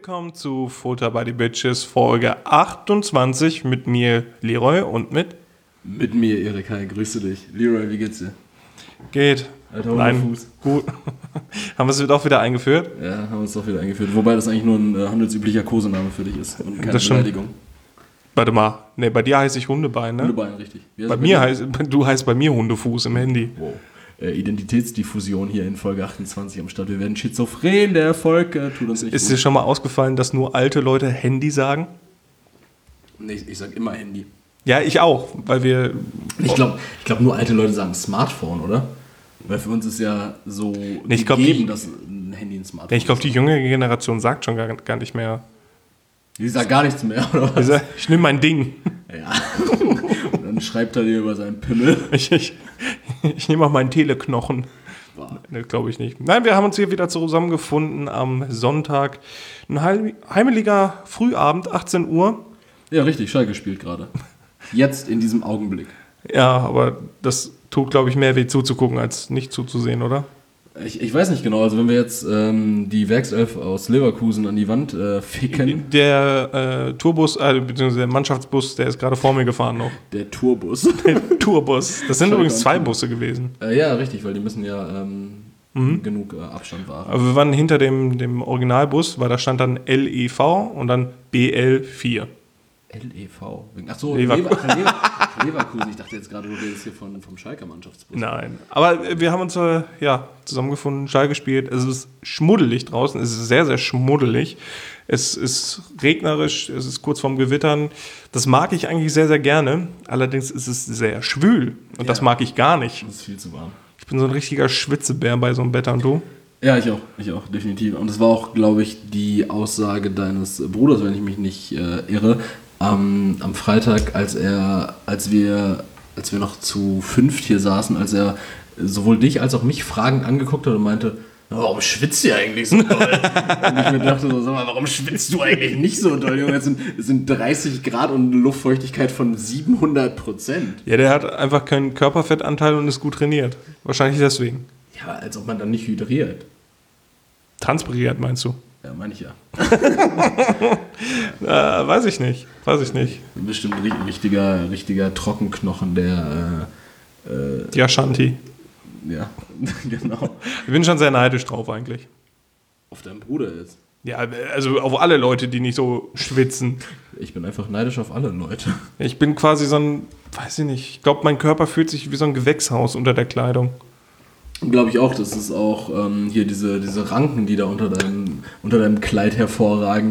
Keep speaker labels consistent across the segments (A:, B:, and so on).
A: willkommen zu Futter by the Bitches Folge 28 mit mir Leroy und mit
B: mir Erik. Hi, grüße dich. Leroy, wie geht's dir?
A: Geht.
B: Alter,
A: Nein,
B: Fuß.
A: gut. Haben wir es doch wieder eingeführt?
B: Ja, haben wir es doch wieder eingeführt. Wobei das eigentlich nur ein handelsüblicher Kosename für dich ist und keine Beleidigung.
A: Warte mal, ne, bei dir heiße ich Hundebein, ne?
B: Hundebein, richtig.
A: Du heißt bei mir Hundefuß im Handy.
B: Wow. Identitätsdiffusion hier in Folge 28 am Start. Wir werden schizophren, der Erfolg tut uns nicht
A: Ist
B: gut.
A: dir schon mal ausgefallen, dass nur alte Leute Handy sagen?
B: Nee, ich sag immer Handy.
A: Ja, ich auch, weil wir...
B: Ich glaube, nur alte Leute sagen Smartphone, oder? Weil für uns ist ja so gegeben, dass ein Handy ein Smartphone ist.
A: Ich glaube, die jüngere Generation sagt schon gar nicht mehr.
B: Die sagt gar nichts mehr, oder was?
A: Ich nehme mein Ding.
B: Ja. Und dann schreibt er dir über seinen Pimmel.
A: Ich nehme auch meinen Teleknochen. Ne, glaube ich nicht. Nein, wir haben uns hier wieder zusammengefunden am Sonntag. Ein heimeliger Frühabend, 18 Uhr.
B: Ja, richtig, Schalke spielt gerade. Jetzt, in diesem Augenblick.
A: Ja, aber das tut, glaube ich, mehr weh zuzugucken, als nicht zuzusehen, oder?
B: Ich weiß nicht genau, also wenn wir jetzt die Werkself aus Leverkusen an die Wand ficken.
A: Der Tourbus, beziehungsweise der Mannschaftsbus, der ist gerade vor mir gefahren noch.
B: Der Tourbus.
A: Der Tourbus. Das sind übrigens 2 Busse gewesen.
B: Ja, richtig, weil die müssen ja genug Abstand wahren.
A: Aber wir waren hinter dem Originalbus, weil da stand dann LEV und dann BL4.
B: LEV? Achso,
A: Leverkusen.
B: Leverkusen. Ich dachte jetzt gerade, du redest hier vom Schalker Mannschaftsbus.
A: Nein, aber wir haben uns zusammengefunden, Schalke gespielt. Es ist schmuddelig draußen, es ist sehr, sehr schmuddelig. Es ist regnerisch, es ist kurz vorm Gewittern. Das mag ich eigentlich sehr, sehr gerne. Allerdings ist es sehr schwül und das mag ich gar nicht.
B: Das ist viel zu warm.
A: Ich bin so ein richtiger Schwitzebär bei so einem Wetter und du?
B: Ja, ich auch, definitiv. Und das war auch, glaube ich, die Aussage deines Bruders, wenn ich mich nicht irre, am Freitag, als wir noch zu 5 hier saßen, als er sowohl dich als auch mich fragend angeguckt hat und meinte, warum schwitzt ihr eigentlich so doll? Und ich mir dachte so, sag mal, warum schwitzt du eigentlich nicht so doll, Junge? Es sind 30 Grad und eine Luftfeuchtigkeit von 700%.
A: Ja, der hat einfach keinen Körperfettanteil und ist gut trainiert. Wahrscheinlich deswegen.
B: Ja, als ob man dann nicht hydriert.
A: Transpiriert, meinst du?
B: Ja, meine ich ja.
A: Weiß ich nicht.
B: Bestimmt ein richtiger Trockenknochen, der...
A: Die Ashanti.
B: Ja, genau.
A: Ich bin schon sehr neidisch drauf eigentlich.
B: Auf deinen Bruder jetzt?
A: Ja, also auf alle Leute, die nicht so schwitzen.
B: Ich bin einfach neidisch auf alle Leute.
A: Ich bin quasi so ein, weiß ich nicht, ich glaube, mein Körper fühlt sich wie so ein Gewächshaus unter der Kleidung.
B: Glaube ich auch, das ist auch hier diese Ranken, die da unter deinem Kleid hervorragen,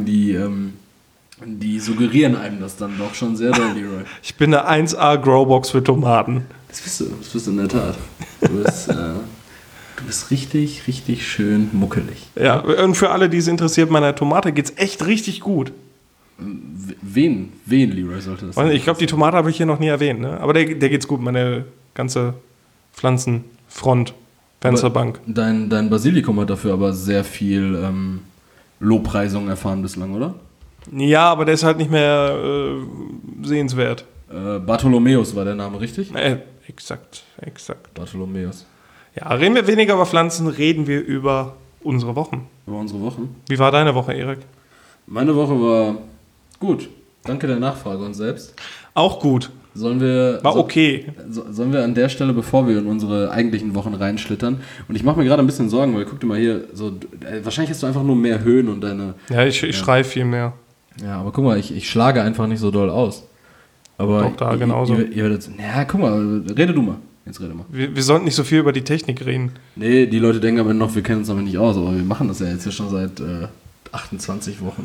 B: die suggerieren einem das dann doch schon sehr doll, Leroy.
A: Ich bin eine 1A Growbox für Tomaten.
B: Das bist du in der Tat. Du bist richtig, richtig schön muckelig.
A: Ja, und für alle, die es interessiert, meiner Tomate geht's echt richtig gut.
B: Wen Leroy sollte das sein?
A: Ich glaube, die Tomate habe ich hier noch nie erwähnt, ne? Aber der geht's gut, meine ganze Pflanzenfront. Fensterbank.
B: Dein Basilikum hat dafür aber sehr viel Lobpreisung erfahren bislang, oder?
A: Ja, aber der ist halt nicht mehr sehenswert.
B: Bartholomäus war der Name, richtig?
A: Exakt.
B: Bartholomäus.
A: Ja, reden wir weniger über Pflanzen, reden wir über unsere Wochen.
B: Über unsere Wochen?
A: Wie war deine Woche, Erik?
B: Meine Woche war gut. Danke der Nachfrage und selbst.
A: Auch gut.
B: Okay. Sollen wir an der Stelle, bevor wir in unsere eigentlichen Wochen reinschlittern, und ich mache mir gerade ein bisschen Sorgen, weil guck dir mal hier, so, wahrscheinlich hast du einfach nur mehr Höhen und deine...
A: Ja, ich schreie viel mehr.
B: Ja, aber guck mal, ich schlage einfach nicht so doll aus. Aber
A: doch, da genauso.
B: Ihr werdet, guck mal, rede du mal. Jetzt rede mal.
A: Wir sollten nicht so viel über die Technik reden.
B: Nee, die Leute denken aber noch, wir kennen uns aber nicht aus, aber wir machen das ja jetzt hier schon seit 28 Wochen.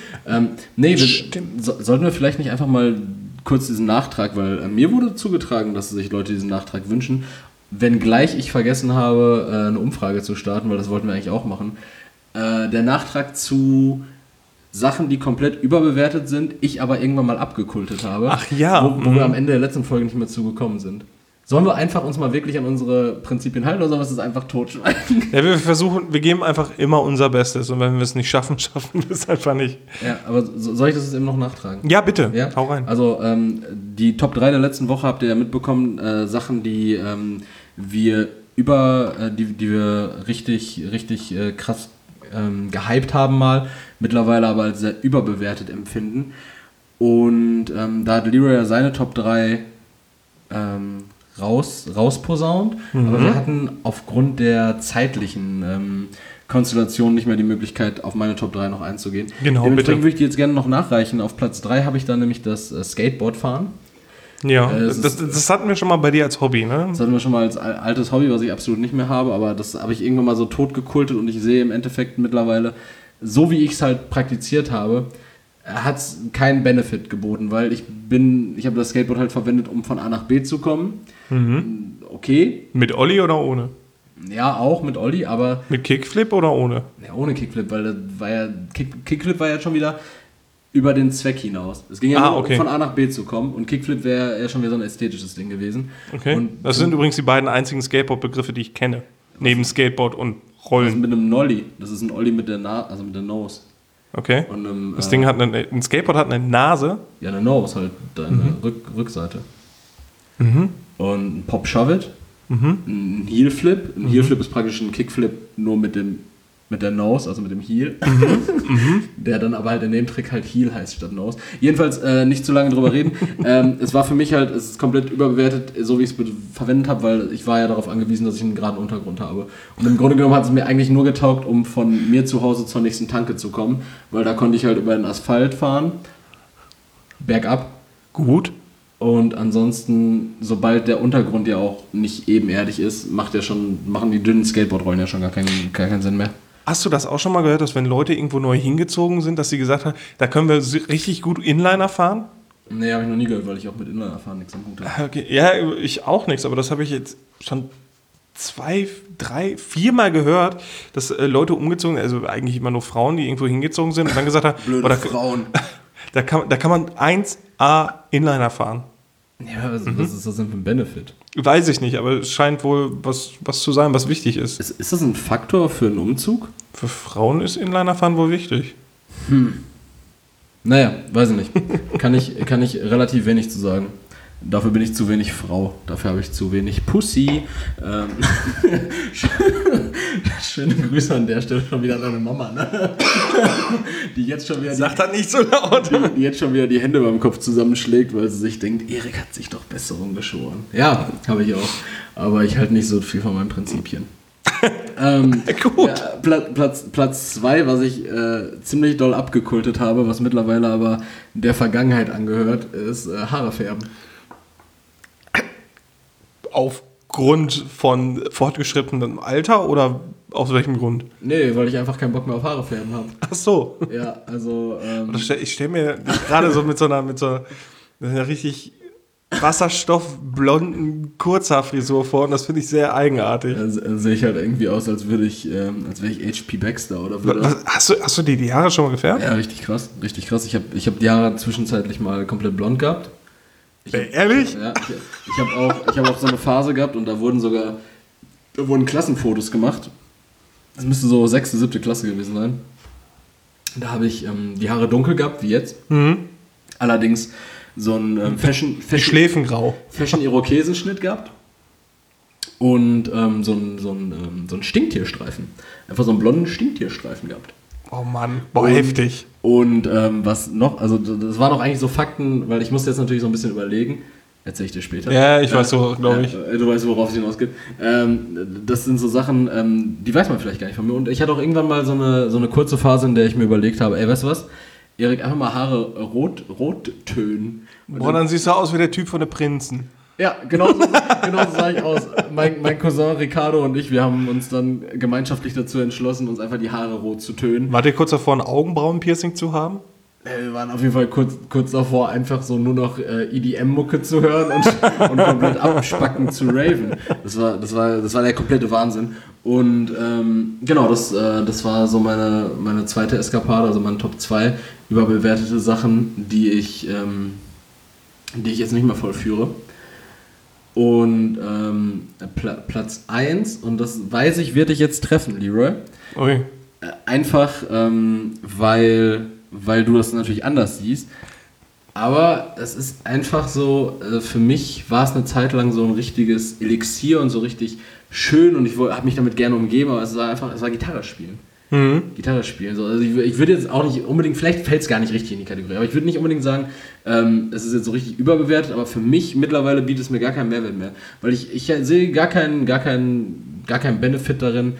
B: Sollten wir vielleicht nicht einfach mal kurz diesen Nachtrag, weil mir wurde zugetragen, dass sich Leute diesen Nachtrag wünschen, wenngleich ich vergessen habe, eine Umfrage zu starten, weil das wollten wir eigentlich auch machen. Der Nachtrag zu Sachen, die komplett überbewertet sind, ich aber irgendwann mal abgekultet habe.
A: Ach ja.
B: Wo wir am Ende der letzten Folge nicht mehr zugekommen sind. Sollen wir einfach uns mal wirklich an unsere Prinzipien halten oder sollen wir es einfach totschweigen? Ja,
A: wir geben einfach immer unser Bestes und wenn wir es nicht schaffen, schaffen wir es einfach nicht.
B: Ja, aber soll ich das jetzt eben noch nachtragen?
A: Ja, bitte.
B: Ja?
A: Hau rein.
B: Also, die Top 3 der letzten Woche habt ihr ja mitbekommen, Sachen, die wir richtig krass gehypt haben mal, mittlerweile aber als sehr überbewertet empfinden. Und da hat Leroy ja seine Top 3 rausposaunt, aber wir hatten aufgrund der zeitlichen Konstellation nicht mehr die Möglichkeit, auf meine Top 3 noch einzugehen.
A: Genau,
B: dementsprechend würde ich die jetzt gerne noch nachreichen. Auf Platz 3 habe ich dann nämlich das Skateboardfahren.
A: Ja, das hatten wir schon mal bei dir als Hobby, ne?
B: Das hatten wir schon mal als altes Hobby, was ich absolut nicht mehr habe, aber das habe ich irgendwann mal so totgekultet und ich sehe im Endeffekt mittlerweile, so wie ich es halt praktiziert habe, hat es keinen Benefit geboten, weil ich habe das Skateboard halt verwendet, um von A nach B zu kommen. Okay.
A: Mit Olli oder ohne?
B: Ja, auch mit Olli, aber...
A: Mit Kickflip oder ohne?
B: Ja, ohne Kickflip, weil das war ja... Kickflip war ja schon wieder über den Zweck hinaus. Es ging ja nur, um von A nach B zu kommen und Kickflip wäre ja schon wieder so ein ästhetisches Ding gewesen.
A: Okay.
B: Und
A: das sind übrigens die beiden einzigen Skateboard-Begriffe, die ich kenne. Neben Skateboard und Rollen.
B: Das ist mit einem Nolli. Das ist ein Olli mit der mit der Nose.
A: Okay.
B: Und
A: das Ding hat ein Skateboard hat eine Nase.
B: Ja, eine Nose, halt deine Rückseite. Und ein Pop-Shove-It. Ein Heel-Flip. Ein Heel-Flip ist praktisch ein Kickflip nur mit der Nose, also mit dem Heel. Der dann aber halt in dem Trick halt Heel heißt statt Nose. Jedenfalls nicht zu lange drüber reden. Es war für mich halt, es ist komplett überbewertet, so wie ich es verwendet habe, weil ich war ja darauf angewiesen, dass ich einen geraden Untergrund habe. Und im Grunde genommen hat es mir eigentlich nur getaugt, um von mir zu Hause zur nächsten Tanke zu kommen, weil da konnte ich halt über den Asphalt fahren, bergab.
A: Gut.
B: Und ansonsten, sobald der Untergrund ja auch nicht ebenerdig ist, machen die dünnen Skateboardrollen ja schon gar keinen Sinn mehr.
A: Hast du das auch schon mal gehört, dass wenn Leute irgendwo neu hingezogen sind, dass sie gesagt haben, da können wir richtig gut Inliner fahren?
B: Nee, habe ich noch nie gehört, weil ich auch mit Inliner fahren nichts am Hut habe.
A: Okay. Ja, ich auch nichts, aber das habe ich jetzt schon 2, 3, 4 Mal gehört, dass Leute umgezogen, also eigentlich immer nur Frauen, die irgendwo hingezogen sind und dann gesagt haben,
B: blöde Frauen.
A: Da kann man 1A Inliner fahren.
B: Ja, was ist das denn für ein Benefit?
A: Weiß ich nicht, aber es scheint wohl was zu sein, was wichtig ist.
B: Ist das ein Faktor für einen Umzug?
A: Für Frauen ist Inlinerfahren wohl wichtig.
B: Naja, weiß ich nicht. Kann ich relativ wenig zu sagen. Dafür bin ich zu wenig Frau. Dafür habe ich zu wenig Pussy. Schöne Grüße an der Stelle schon wieder an deine Mama, ne? Die jetzt schon wieder...
A: Sag das nicht so laut.
B: Die jetzt schon wieder die Hände beim Kopf zusammenschlägt, weil sie sich denkt, Erik hat sich doch Besserung geschoren. Ja, habe ich auch. Aber ich halte nicht so viel von meinen Prinzipien.
A: Gut.
B: Ja, Platz 2, was ich ziemlich doll abgekultet habe, was mittlerweile aber der Vergangenheit angehört, ist Haare färben.
A: Aufgrund von fortgeschrittenem Alter oder aus welchem Grund?
B: Nee, weil ich einfach keinen Bock mehr auf Haare färben habe.
A: Ach so.
B: Ja, also...
A: Ich stelle mir gerade so mit so einer richtig wasserstoffblonden Kurzhaarfrisur vor und das finde ich sehr eigenartig.
B: Sehe ich halt irgendwie aus, als wäre ich HP Baxter oder würde.
A: Hast du die Haare schon mal gefärbt?
B: Ja, richtig krass. Ich hab die Haare zwischenzeitlich mal komplett blond gehabt.
A: Ehrlich?
B: Ja, ich hab auch so eine Phase gehabt und da wurden Klassenfotos gemacht. Das müsste so 6., 7. Klasse gewesen sein. Da habe ich die Haare dunkel gehabt, wie jetzt. Allerdings so ein
A: Schläfengrau.
B: Fashion-Irokesenschnitt gehabt. Und so ein Stinktierstreifen. Einfach so einen blonden Stinktierstreifen gehabt.
A: Oh Mann, heftig.
B: Und was noch, also das waren auch eigentlich so Fakten, weil ich musste jetzt natürlich so ein bisschen überlegen. Erzähl ich dir später.
A: Ja, ich weiß so, glaube ich.
B: Du weißt, worauf es hinausgeht. Das sind so Sachen, die weiß man vielleicht gar nicht von mir. Und ich hatte auch irgendwann mal so eine kurze Phase, in der ich mir überlegt habe, ey, weißt du was? Erik, einfach mal Haare rot tönen.
A: Boah, dann siehst du aus wie der Typ von den Prinzen.
B: Ja, genau so sah ich aus. Mein Cousin Ricardo und ich, wir haben uns dann gemeinschaftlich dazu entschlossen, uns einfach die Haare rot zu tönen.
A: Wart ihr kurz davor, ein Augenbrauenpiercing zu haben?
B: Wir waren auf jeden Fall kurz davor, einfach so nur noch EDM-Mucke zu hören und komplett abspacken zu raven. Das war der komplette Wahnsinn. Und genau, das war so meine zweite Eskapade, also meine Top 2 überbewertete Sachen, die ich jetzt nicht mehr vollführe. Und Platz 1, und das weiß ich, wird dich jetzt treffen, Leroy.
A: Ui.
B: Einfach, weil du das natürlich anders siehst. Aber es ist einfach so, für mich war es eine Zeit lang so ein richtiges Elixier und so richtig schön und ich habe mich damit gerne umgeben, aber es war Gitarre spielen. Gitarre spielen. So, also ich würde jetzt auch nicht unbedingt, vielleicht fällt es gar nicht richtig in die Kategorie, aber ich würde nicht unbedingt sagen, es ist jetzt so richtig überbewertet, aber für mich mittlerweile bietet es mir gar keinen Mehrwert mehr. Weil ich sehe gar keinen Benefit darin,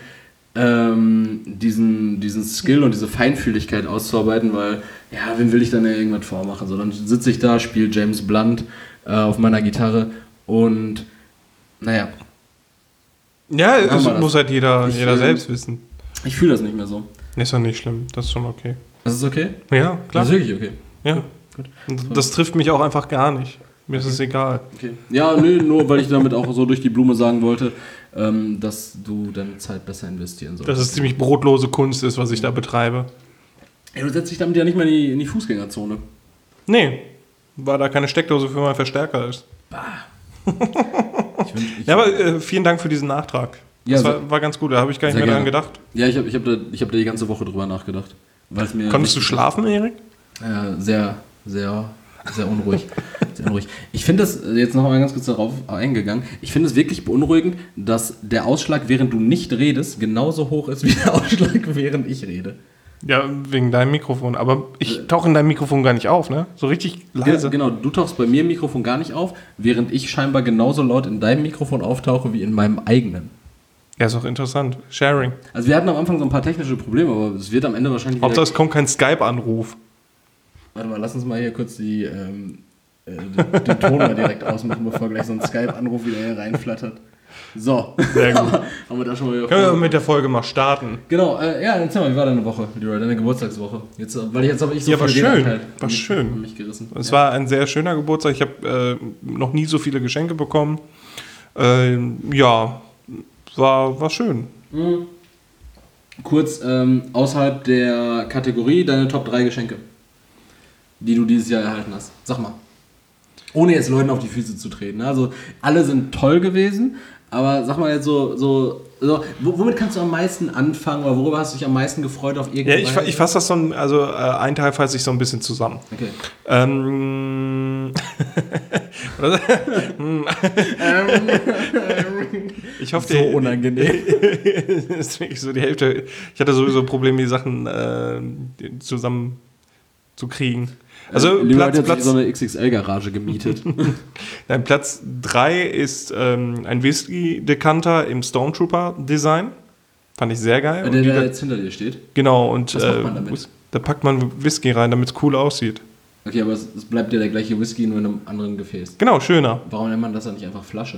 B: diesen Skill und diese Feinfühligkeit auszuarbeiten, weil, ja, wem will ich dann ja irgendwas vormachen? So, dann sitze ich da, spiele James Blunt auf meiner Gitarre und, naja.
A: Ja, das muss halt jeder selbst wissen.
B: Ich fühle das nicht mehr so.
A: Ist doch nicht schlimm, das ist schon okay.
B: Das ist okay?
A: Ja, klar.
B: Das ist wirklich okay.
A: Ja. Gut. Das trifft mich auch einfach gar nicht. Mir ist es egal.
B: Okay. Ja, nö, nur weil ich damit auch so durch die Blume sagen wollte, dass du deine Zeit besser investieren solltest.
A: Dass es ziemlich brotlose Kunst ist, was ich da betreibe.
B: Ja, du setzt dich damit ja nicht mal in die Fußgängerzone.
A: Nee, weil da keine Steckdose für meinen Verstärker ist.
B: Bah.
A: Ja, aber vielen Dank für diesen Nachtrag.
B: Ja,
A: das war ganz gut, da habe ich gar nicht mehr dran gedacht.
B: Ja, ich hab da die ganze Woche drüber nachgedacht.
A: Konntest du schlafen, Erik?
B: Sehr, sehr, sehr unruhig. Sehr unruhig. Ich finde das, jetzt noch mal ganz kurz darauf eingegangen, ich finde es wirklich beunruhigend, dass der Ausschlag, während du nicht redest, genauso hoch ist wie der Ausschlag, während ich rede.
A: Ja, wegen deinem Mikrofon. Aber ich tauche in deinem Mikrofon gar nicht auf, ne? So richtig leise.
B: Genau, du tauchst bei mir im Mikrofon gar nicht auf, während ich scheinbar genauso laut in deinem Mikrofon auftauche wie in meinem eigenen.
A: Ja, ist auch interessant. Sharing.
B: Also wir hatten am Anfang so ein paar technische Probleme, aber es wird am Ende wahrscheinlich wieder...
A: Hauptsache es kommt kein Skype-Anruf.
B: Warte mal, lass uns mal hier kurz den Ton mal direkt ausmachen, bevor gleich so ein Skype-Anruf wieder hier reinflattert. So.
A: Sehr gut.
B: Haben wir da schon mal wieder...
A: Können wir mit der Folge mal starten?
B: Genau, ja, erzähl mal, wie war deine Woche, Leroy, deine Geburtstagswoche? Jetzt habe ich so
A: ja, war
B: viel
A: schön.
B: Redeanteil
A: War schön.
B: mich gerissen.
A: Es war ein sehr schöner Geburtstag. Ich habe noch nie so viele Geschenke bekommen. Ja, war schön.
B: Mhm. Kurz, außerhalb der Kategorie, deine Top 3 Geschenke, die du dieses Jahr erhalten hast. Sag mal. Ohne jetzt Leuten auf die Füße zu treten. Also, alle sind toll gewesen, aber sag mal jetzt womit kannst du am meisten anfangen oder worüber hast du dich am meisten gefreut auf irgendwas?
A: Ja, ich fasse das ein Teil fasse ich so ein bisschen zusammen.
B: Okay.
A: Ich hoffe,
B: so unangenehm.
A: Das ist wirklich so die Hälfte. Ich hatte sowieso Probleme, die Sachen zusammen zu kriegen. Also
B: Platz so eine XXL-Garage gemietet.
A: Nein, Platz 3 ist ein Whisky-Dekanter im Stormtrooper-Design. Fand ich sehr geil.
B: Der jetzt hinter dir steht?
A: Genau, und
B: was macht man damit?
A: Da packt man Whisky rein, damit es cool aussieht.
B: Okay, aber es bleibt ja der gleiche Whisky, nur in einem anderen Gefäß.
A: Genau, schöner.
B: Warum nennt man das dann nicht einfach Flasche?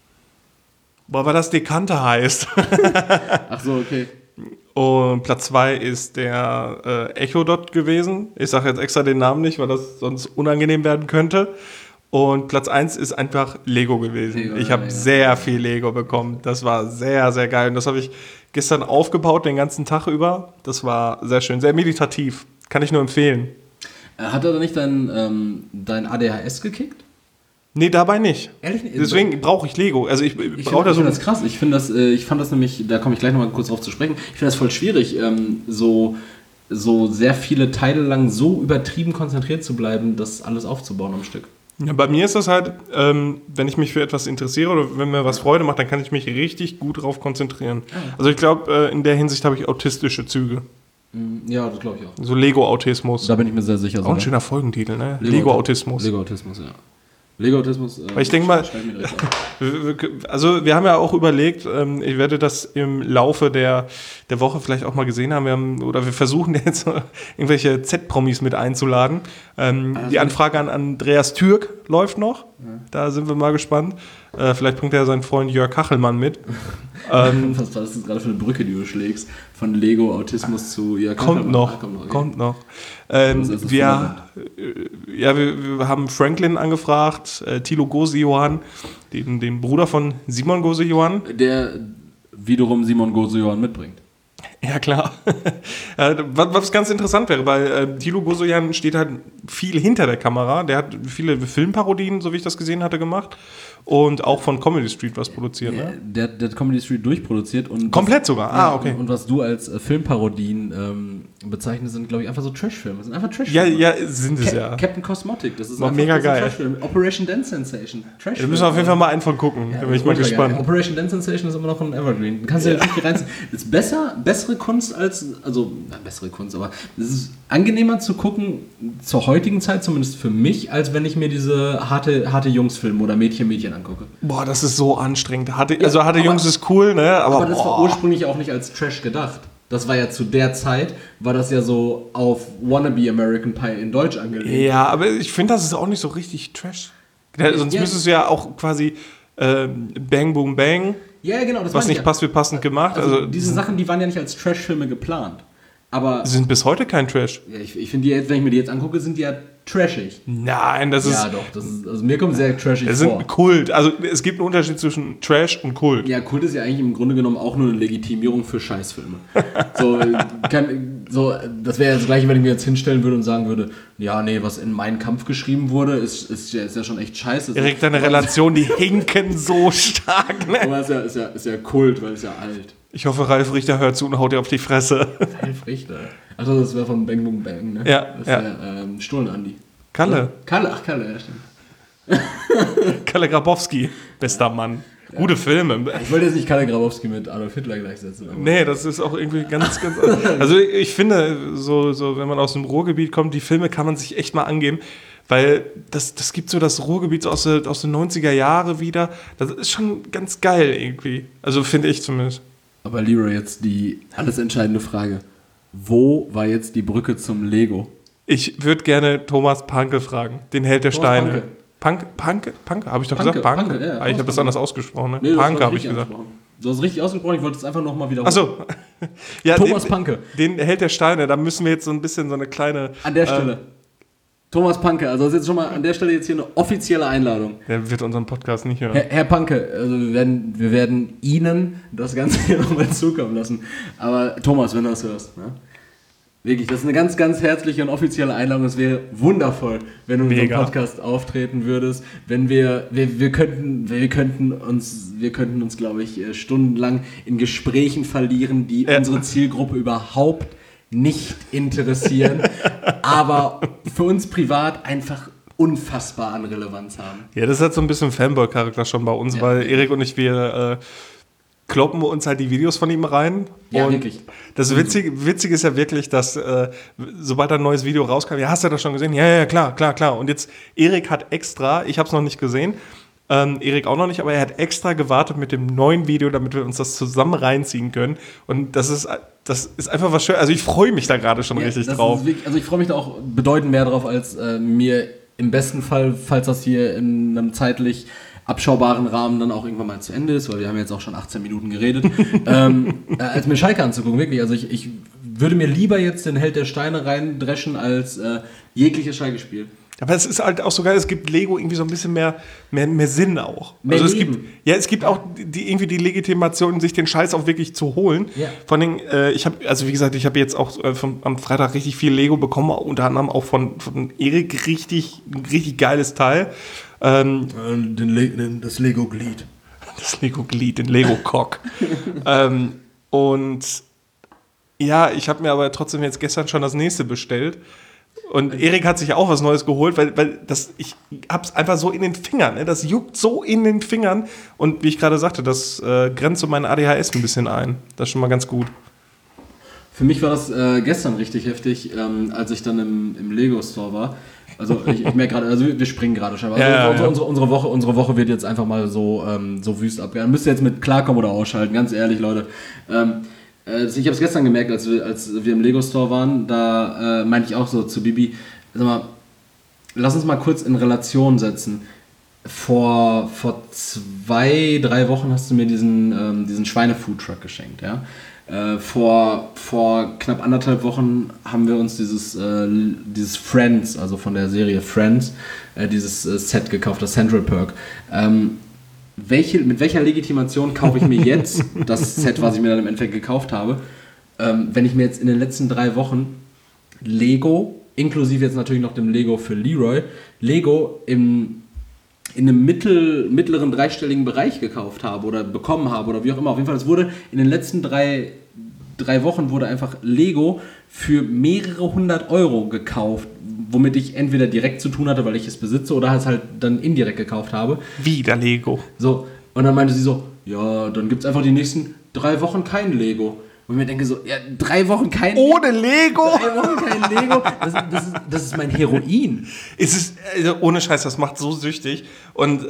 A: Weil das Dekanter heißt.
B: Ach so, okay.
A: Und Platz 2 ist der Echodot gewesen. Ich sage jetzt extra den Namen nicht, weil das sonst unangenehm werden könnte. Und Platz 1 ist einfach Lego gewesen. Ich habe sehr viel Lego bekommen. Das war sehr, sehr geil. Und das habe ich gestern aufgebaut, den ganzen Tag über. Das war sehr schön, sehr meditativ. Kann ich nur empfehlen.
B: Hat er da nicht dein ADHS gekickt?
A: Nee, dabei nicht.
B: Ehrlich nicht?
A: Deswegen brauche ich Lego. Also ich brauche da so.
B: Ich finde das krass. Ich fand das nämlich, da komme ich gleich nochmal kurz drauf zu sprechen, ich finde das voll schwierig, so sehr viele Teile lang so übertrieben konzentriert zu bleiben, das alles aufzubauen am Stück.
A: Ja, bei mir ist das halt, wenn ich mich für etwas interessiere oder wenn mir was Freude macht, dann kann ich mich richtig gut drauf konzentrieren. Also ich glaube, in der Hinsicht habe ich autistische Züge.
B: Ja, das glaube ich auch.
A: So Lego-Autismus.
B: Da bin ich mir sehr sicher.
A: Auch ein schöner Folgentitel, ne?
B: Lego-Autismus. Lego-Autismus, ja. Lego-Autismus.
A: Weil ich denke mal, also wir haben ja auch überlegt, ich werde das im Laufe der Woche vielleicht auch mal gesehen haben, wir versuchen jetzt irgendwelche Z-Promis mit einzuladen. Die Anfrage an Andreas Türk läuft noch, da sind wir mal gespannt. Vielleicht bringt er seinen Freund Jörg Kachelmann mit.
B: Was war das jetzt gerade für eine Brücke, die du schlägst? Von Lego-Autismus zu Jörg Kachelmann?
A: Kommt noch. Wir haben Franklin angefragt, Thilo Gose-Johann, den Bruder von Simon Gose-Johann.
B: Der wiederum Simon Gose-Johann mitbringt.
A: Ja, klar. Was ganz interessant wäre, weil Thilo Gose-Johann steht halt viel hinter der Kamera. Der hat viele Filmparodien, so wie ich das gesehen hatte, gemacht. und auch von Comedy Street was produziert, ne?
B: Der hat Comedy Street durchproduziert. Und
A: komplett sogar? Okay.
B: Und was du als Filmparodien bezeichnest, sind, glaube ich, einfach so Trash-Filme. Das sind einfach
A: Ja,
B: Trash-Filme.
A: ja, sind es ja.
B: Captain Cosmotic, das ist
A: war
B: einfach
A: mega
B: das ist ein
A: geil.
B: Trash-Film. Operation Dance Sensation, Trash-Film.
A: Da müssen wir auf jeden Fall mal einen von gucken. Da bin ich mal gespannt.
B: Geil. Operation Dance Sensation ist immer noch ein Evergreen. Du kannst ja richtig reinziehen. Ist bessere Kunst als, bessere Kunst, aber es ist angenehmer zu gucken, zur heutigen Zeit zumindest für mich, als wenn ich mir diese harte Jungs-Filme oder Mädchen angucke.
A: Boah, das ist so anstrengend. Harte Jungs ist cool, ne?
B: Aber das war ursprünglich auch nicht als Trash gedacht. Das war ja zu der Zeit, war das ja so auf Wannabe American Pie in Deutsch angelegt.
A: Ja, aber ich finde, das ist auch nicht so richtig Trash. Sonst müsstest du ja auch quasi Bang Boom Bang,
B: ja, genau, das
A: was nicht passt, wird passend gemacht.
B: Also diese Sachen, die waren ja nicht als Trash-Filme geplant. Aber
A: sind bis heute kein Trash.
B: Ja, ich finde, wenn ich mir die jetzt angucke, sind die ja trashig.
A: Nein, das ist...
B: Ja, doch. Also mir kommt sehr trashig vor.
A: Es sind Kult. Also es gibt einen Unterschied zwischen Trash und Kult.
B: Ja, Kult ist ja eigentlich im Grunde genommen auch nur eine Legitimierung für Scheißfilme. Das wäre ja das Gleiche, wenn ich mir jetzt hinstellen würde und sagen würde, ja, nee, was in Mein Kampf geschrieben wurde, ist ja schon echt scheiße.
A: Erik, deine Relation, die hinken so stark, ne?
B: Aber ist ja Kult, weil es ja alt.
A: Ich hoffe, Ralf Richter hört zu und haut dir auf die Fresse.
B: Ralf Richter? Also das wäre von Bang Boom Bang, ne?
A: Ja.
B: Das wäre Stullen Andi.
A: Kalle,
B: ja, stimmt.
A: Kalle Grabowski, bester Mann. Gute Filme.
B: Ich wollte jetzt nicht Kalle Grabowski mit Adolf Hitler gleichsetzen.
A: Nee, das ist auch irgendwie ganz... Also ich finde, so wenn man aus dem Ruhrgebiet kommt, die Filme kann man sich echt mal angeben, weil das gibt so das Ruhrgebiet aus den 90er Jahren wieder. Das ist schon ganz geil irgendwie. Also finde ich zumindest.
B: Aber Leroy, jetzt die alles entscheidende Frage. Wo war jetzt die Brücke zum Lego?
A: Ich würde gerne Thomas Panke fragen, den Held der Steine. Panke? Habe ich doch gesagt? Panke? Ja, ich habe das anders ausgesprochen. Ne?
B: Nee,
A: Panke habe ich gesagt.
B: Du hast es richtig ausgesprochen, ich wollte es einfach nochmal wiederholen.
A: Achso. Ja,
B: Thomas Panke.
A: Den Held der Steine, da müssen wir jetzt so ein bisschen so eine kleine...
B: An der Stelle. Thomas Panke, also das ist jetzt schon mal an der Stelle jetzt hier eine offizielle Einladung.
A: Der wird unseren Podcast nicht hören.
B: Herr Panke, also wir werden Ihnen das Ganze hier nochmal zukommen lassen. Aber Thomas, wenn du das hörst, ne? Wirklich, das ist eine ganz, ganz herzliche und offizielle Einladung. Es wäre wundervoll, wenn du in unserem Podcast auftreten würdest. Wenn wir könnten uns, glaube ich, stundenlang in Gesprächen verlieren, die unsere Zielgruppe überhaupt nicht interessieren, aber für uns privat einfach unfassbar an Relevanz haben.
A: Ja, das hat so ein bisschen Fanboy-Charakter schon bei uns, weil Erik und ich, wir kloppen uns halt die Videos von ihm rein.
B: Ja,
A: und
B: wirklich.
A: Das Witzige ist ja wirklich, dass sobald ein neues Video rauskam, ja, hast du das schon gesehen? Ja, klar. Und jetzt, Erik hat extra, ich habe es noch nicht gesehen, Erik auch noch nicht, aber er hat extra gewartet mit dem neuen Video, damit wir uns das zusammen reinziehen können. Und das ist einfach was Schönes. Also ich freue mich da gerade schon richtig drauf.
B: Wirklich, also ich freue mich da auch bedeutend mehr drauf, als mir im besten Fall, falls das hier in einem zeitlich abschaubaren Rahmen dann auch irgendwann mal zu Ende ist, weil wir haben jetzt auch schon 18 Minuten geredet, als mir Schalke anzugucken, wirklich. Also ich würde mir lieber jetzt den Held der Steine reindreschen als jegliches Schalke-Spiel.
A: Aber es ist halt auch so geil, es gibt Lego irgendwie so ein bisschen mehr Sinn auch.
B: Mehr
A: also
B: Leben.
A: es gibt auch irgendwie die Legitimation, sich den Scheiß auch wirklich zu holen.
B: Ja.
A: Von den, ich habe jetzt auch am Freitag richtig viel Lego bekommen, unter anderem auch von Erik richtig geiles Teil.
B: Das Lego-Glied.
A: Das Lego-Glied, den Lego-Cock. Und ja, ich habe mir aber trotzdem jetzt gestern schon das nächste bestellt. Und Erik hat sich auch was Neues geholt, weil ich hab's einfach so in den Fingern, ne? Das juckt so in den Fingern. Und wie ich gerade sagte, das grenzt so mein ADHS ein bisschen ein. Das ist schon mal ganz gut.
B: Für mich war das gestern richtig heftig, als ich dann im Lego-Store war. Also ich merke gerade, also wir springen gerade schon. Also unsere Woche wird jetzt einfach mal so wüst abgehen. Müsst ihr jetzt mit klarkommen oder ausschalten, ganz ehrlich, Leute. Ich habe es gestern gemerkt, als wir im Lego-Store waren, da meinte ich auch so zu Bibi, sag mal, lass uns mal kurz in Relation setzen. Vor 2-3 Wochen hast du mir diesen Schweine-Food-Truck geschenkt, ja. Vor knapp 1,5 Wochen haben wir uns dieses Friends, also von der Serie Friends, dieses Set gekauft, das Central Perk. Mit welcher Legitimation kaufe ich mir jetzt das Set, was ich mir dann im Endeffekt gekauft habe, wenn ich mir jetzt in den letzten 3 Wochen Lego, inklusive jetzt natürlich noch dem Lego für Leroy, Lego im in einem mittleren dreistelligen Bereich gekauft habe oder bekommen habe oder wie auch immer. Auf jeden Fall, es wurde in den letzten drei Wochen wurde einfach Lego für mehrere 100 Euro gekauft, womit ich entweder direkt zu tun hatte, weil ich es besitze, oder es halt dann indirekt gekauft habe.
A: Wieder Lego.
B: So, und dann meinte sie so, ja, dann gibt es einfach die nächsten 3 Wochen kein Lego. Und ich mir denke so, ja, 3 Wochen kein
A: Ohne Lego?
B: 3 Wochen kein Lego? Das ist mein Heroin.
A: Es ist, also ohne Scheiß, das macht so süchtig. Und,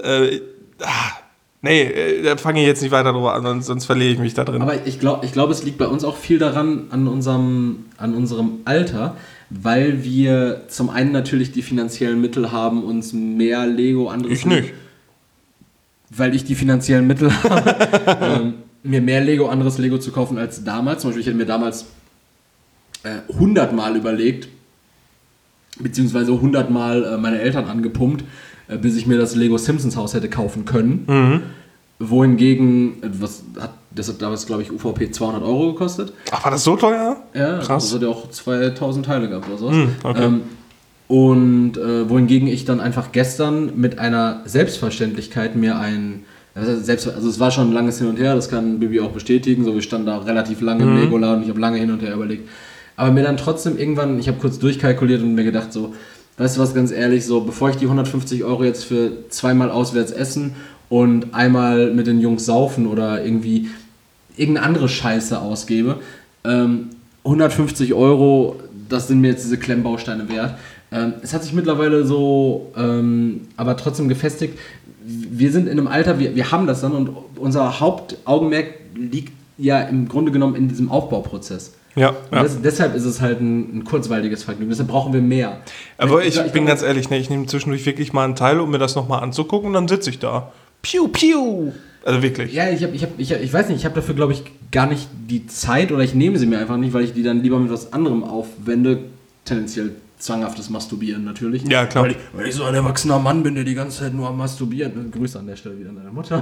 A: da fange ich jetzt nicht weiter drüber an, sonst verliere ich mich da drin.
B: Aber ich glaube, es liegt bei uns auch viel daran, an unserem Alter, weil wir zum einen natürlich die finanziellen Mittel haben, uns mehr Lego anderes...
A: Ich nicht.
B: Weil ich die finanziellen Mittel habe, mir mehr Lego, anderes Lego zu kaufen als damals. Zum Beispiel, ich hätte mir damals 100 Mal überlegt, beziehungsweise 100 Mal meine Eltern angepumpt, bis ich mir das Lego Simpsons Haus hätte kaufen können. Mhm. Wohingegen, das hat damals, glaube ich, UVP 200 Euro gekostet.
A: Ach, war das so teuer?
B: Ja,
A: krass.
B: Das hat ja auch 2000 Teile gehabt oder sowas.
A: Okay.
B: Wohingegen ich dann einfach gestern mit einer Selbstverständlichkeit mir also es war schon ein langes Hin und Her, das kann Bibi auch bestätigen, so wir standen da relativ lange im Lego-Laden und ich habe lange hin und her überlegt. Aber mir dann trotzdem irgendwann, ich habe kurz durchkalkuliert und mir gedacht so, weißt du was, ganz ehrlich, so bevor ich die 150 Euro jetzt für 2-mal auswärts essen und einmal mit den Jungs saufen oder irgendwie irgendeine andere Scheiße ausgebe, 150 Euro, das sind mir jetzt diese Klemmbausteine wert. Es hat sich mittlerweile so, aber trotzdem gefestigt, wir sind in einem Alter, wir haben das dann und unser Hauptaugenmerk liegt ja im Grunde genommen in diesem Aufbauprozess.
A: Ja.
B: Deshalb ist es halt ein kurzweiliges Vergnügen, deshalb brauchen wir mehr.
A: Aber ich bin ganz ehrlich, ich nehme zwischendurch wirklich mal einen Teil, um mir das nochmal anzugucken und dann sitze ich da. Piu, piu. Also wirklich.
B: Ja, ich weiß nicht, ich habe dafür, glaube ich, gar nicht die Zeit oder ich nehme sie mir einfach nicht, weil ich die dann lieber mit was anderem aufwende, tendenziell zwanghaftes Masturbieren natürlich.
A: Ja, klar.
B: Weil ich so ein erwachsener Mann bin, der die ganze Zeit nur am Masturbieren. Grüße an der Stelle wieder an deine Mutter.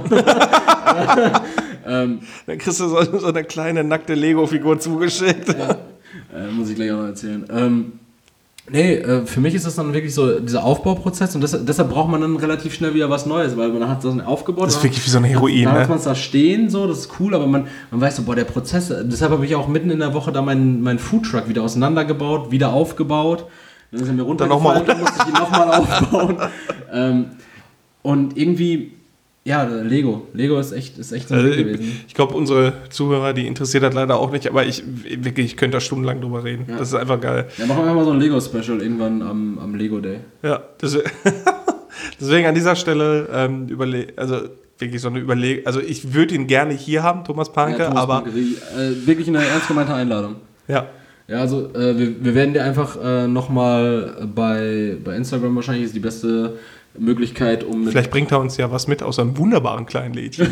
A: Dann kriegst du so eine kleine nackte Lego-Figur zugeschickt.
B: Ja, muss ich gleich auch noch erzählen. Für mich ist das dann wirklich so dieser Aufbauprozess und deshalb braucht man dann relativ schnell wieder was Neues, weil man hat das aufgebaut.
A: Das ist wirklich wie so ein Heroin,
B: dann
A: ne?
B: hat man es da stehen, so, das ist cool, aber man weiß so, der Prozess, deshalb habe ich auch mitten in der Woche da meinen Foodtruck wieder auseinandergebaut, wieder aufgebaut. Dann ist er mir runtergefallen, dann musste ich ihn nochmal aufbauen. Und irgendwie, ja, Lego ist echt so gewesen.
A: Ich glaube, unsere Zuhörer, die interessiert das leider auch nicht, aber ich könnte da stundenlang drüber reden. Ja. Das ist einfach geil.
B: Ja, machen wir mal so ein Lego-Special irgendwann am Lego Day.
A: Ja, deswegen an dieser Stelle also ich würde ihn gerne hier haben, Thomas Panke, aber...
B: Wirklich eine ernst gemeinte Einladung.
A: Ja.
B: Ja, also wir werden dir einfach nochmal bei Instagram wahrscheinlich ist die beste Möglichkeit, um...
A: Vielleicht bringt er uns ja was mit aus einem wunderbaren kleinen Lädchen.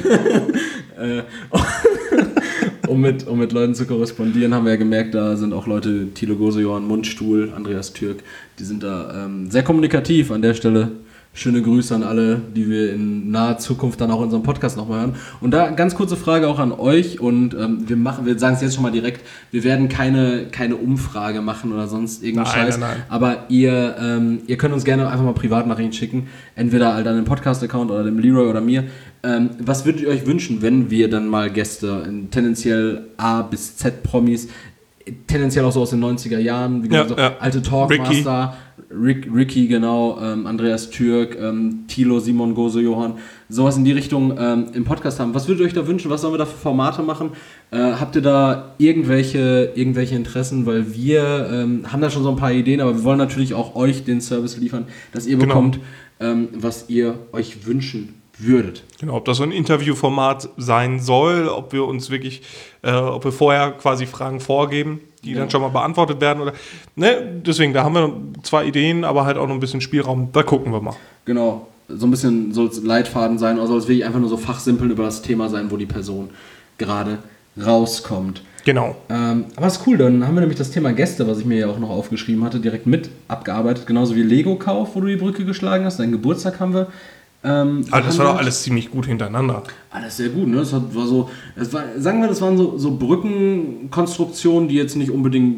B: um mit Leuten zu korrespondieren, haben wir ja gemerkt, da sind auch Leute, Thilo Gosejohann, Mundstuhl, Andreas Türk, die sind da sehr kommunikativ an der Stelle. Schöne Grüße an alle, die wir in naher Zukunft dann auch in unserem Podcast nochmal hören. Und da ganz kurze Frage auch an euch und wir sagen es jetzt schon mal direkt, wir werden keine Umfrage machen oder sonst irgendeinen Scheiß. Nein. Aber ihr könnt uns gerne einfach mal Privatnachrichten schicken, entweder halt an den Podcast-Account oder dem Leroy oder mir. Was würdet ihr euch wünschen, wenn wir dann mal Gäste, tendenziell A bis Z Promis, tendenziell auch so aus den 90er Jahren, wie gesagt, alte Talkmaster, Ricky, genau, Andreas Türk, Thilo, Simon Gosejohann, sowas in die Richtung im Podcast haben. Was würdet ihr euch da wünschen? Was sollen wir da für Formate machen? Habt ihr da irgendwelche Interessen? Weil wir haben da schon so ein paar Ideen, aber wir wollen natürlich auch euch den Service liefern, dass ihr bekommt, was ihr euch wünschen würdet.
A: Genau, ob das so ein Interviewformat sein soll, ob wir uns wirklich, ob wir vorher quasi Fragen vorgeben, die dann schon mal beantwortet werden oder, ne, deswegen, da haben wir 2 Ideen, aber halt auch noch ein bisschen Spielraum, da gucken wir mal.
B: Genau, so ein bisschen soll es Leitfaden sein, oder soll es wirklich einfach nur so fachsimpeln über das Thema sein, wo die Person gerade rauskommt.
A: Genau.
B: Aber ist cool, dann haben wir nämlich das Thema Gäste, was ich mir ja auch noch aufgeschrieben hatte, direkt mit abgearbeitet, genauso wie Lego-Kauf, wo du die Brücke geschlagen hast, deinen Geburtstag haben wir.
A: Also das war doch alles ziemlich gut hintereinander.
B: Alles sehr gut, ne? Sagen wir, das waren so Brückenkonstruktionen, die jetzt nicht unbedingt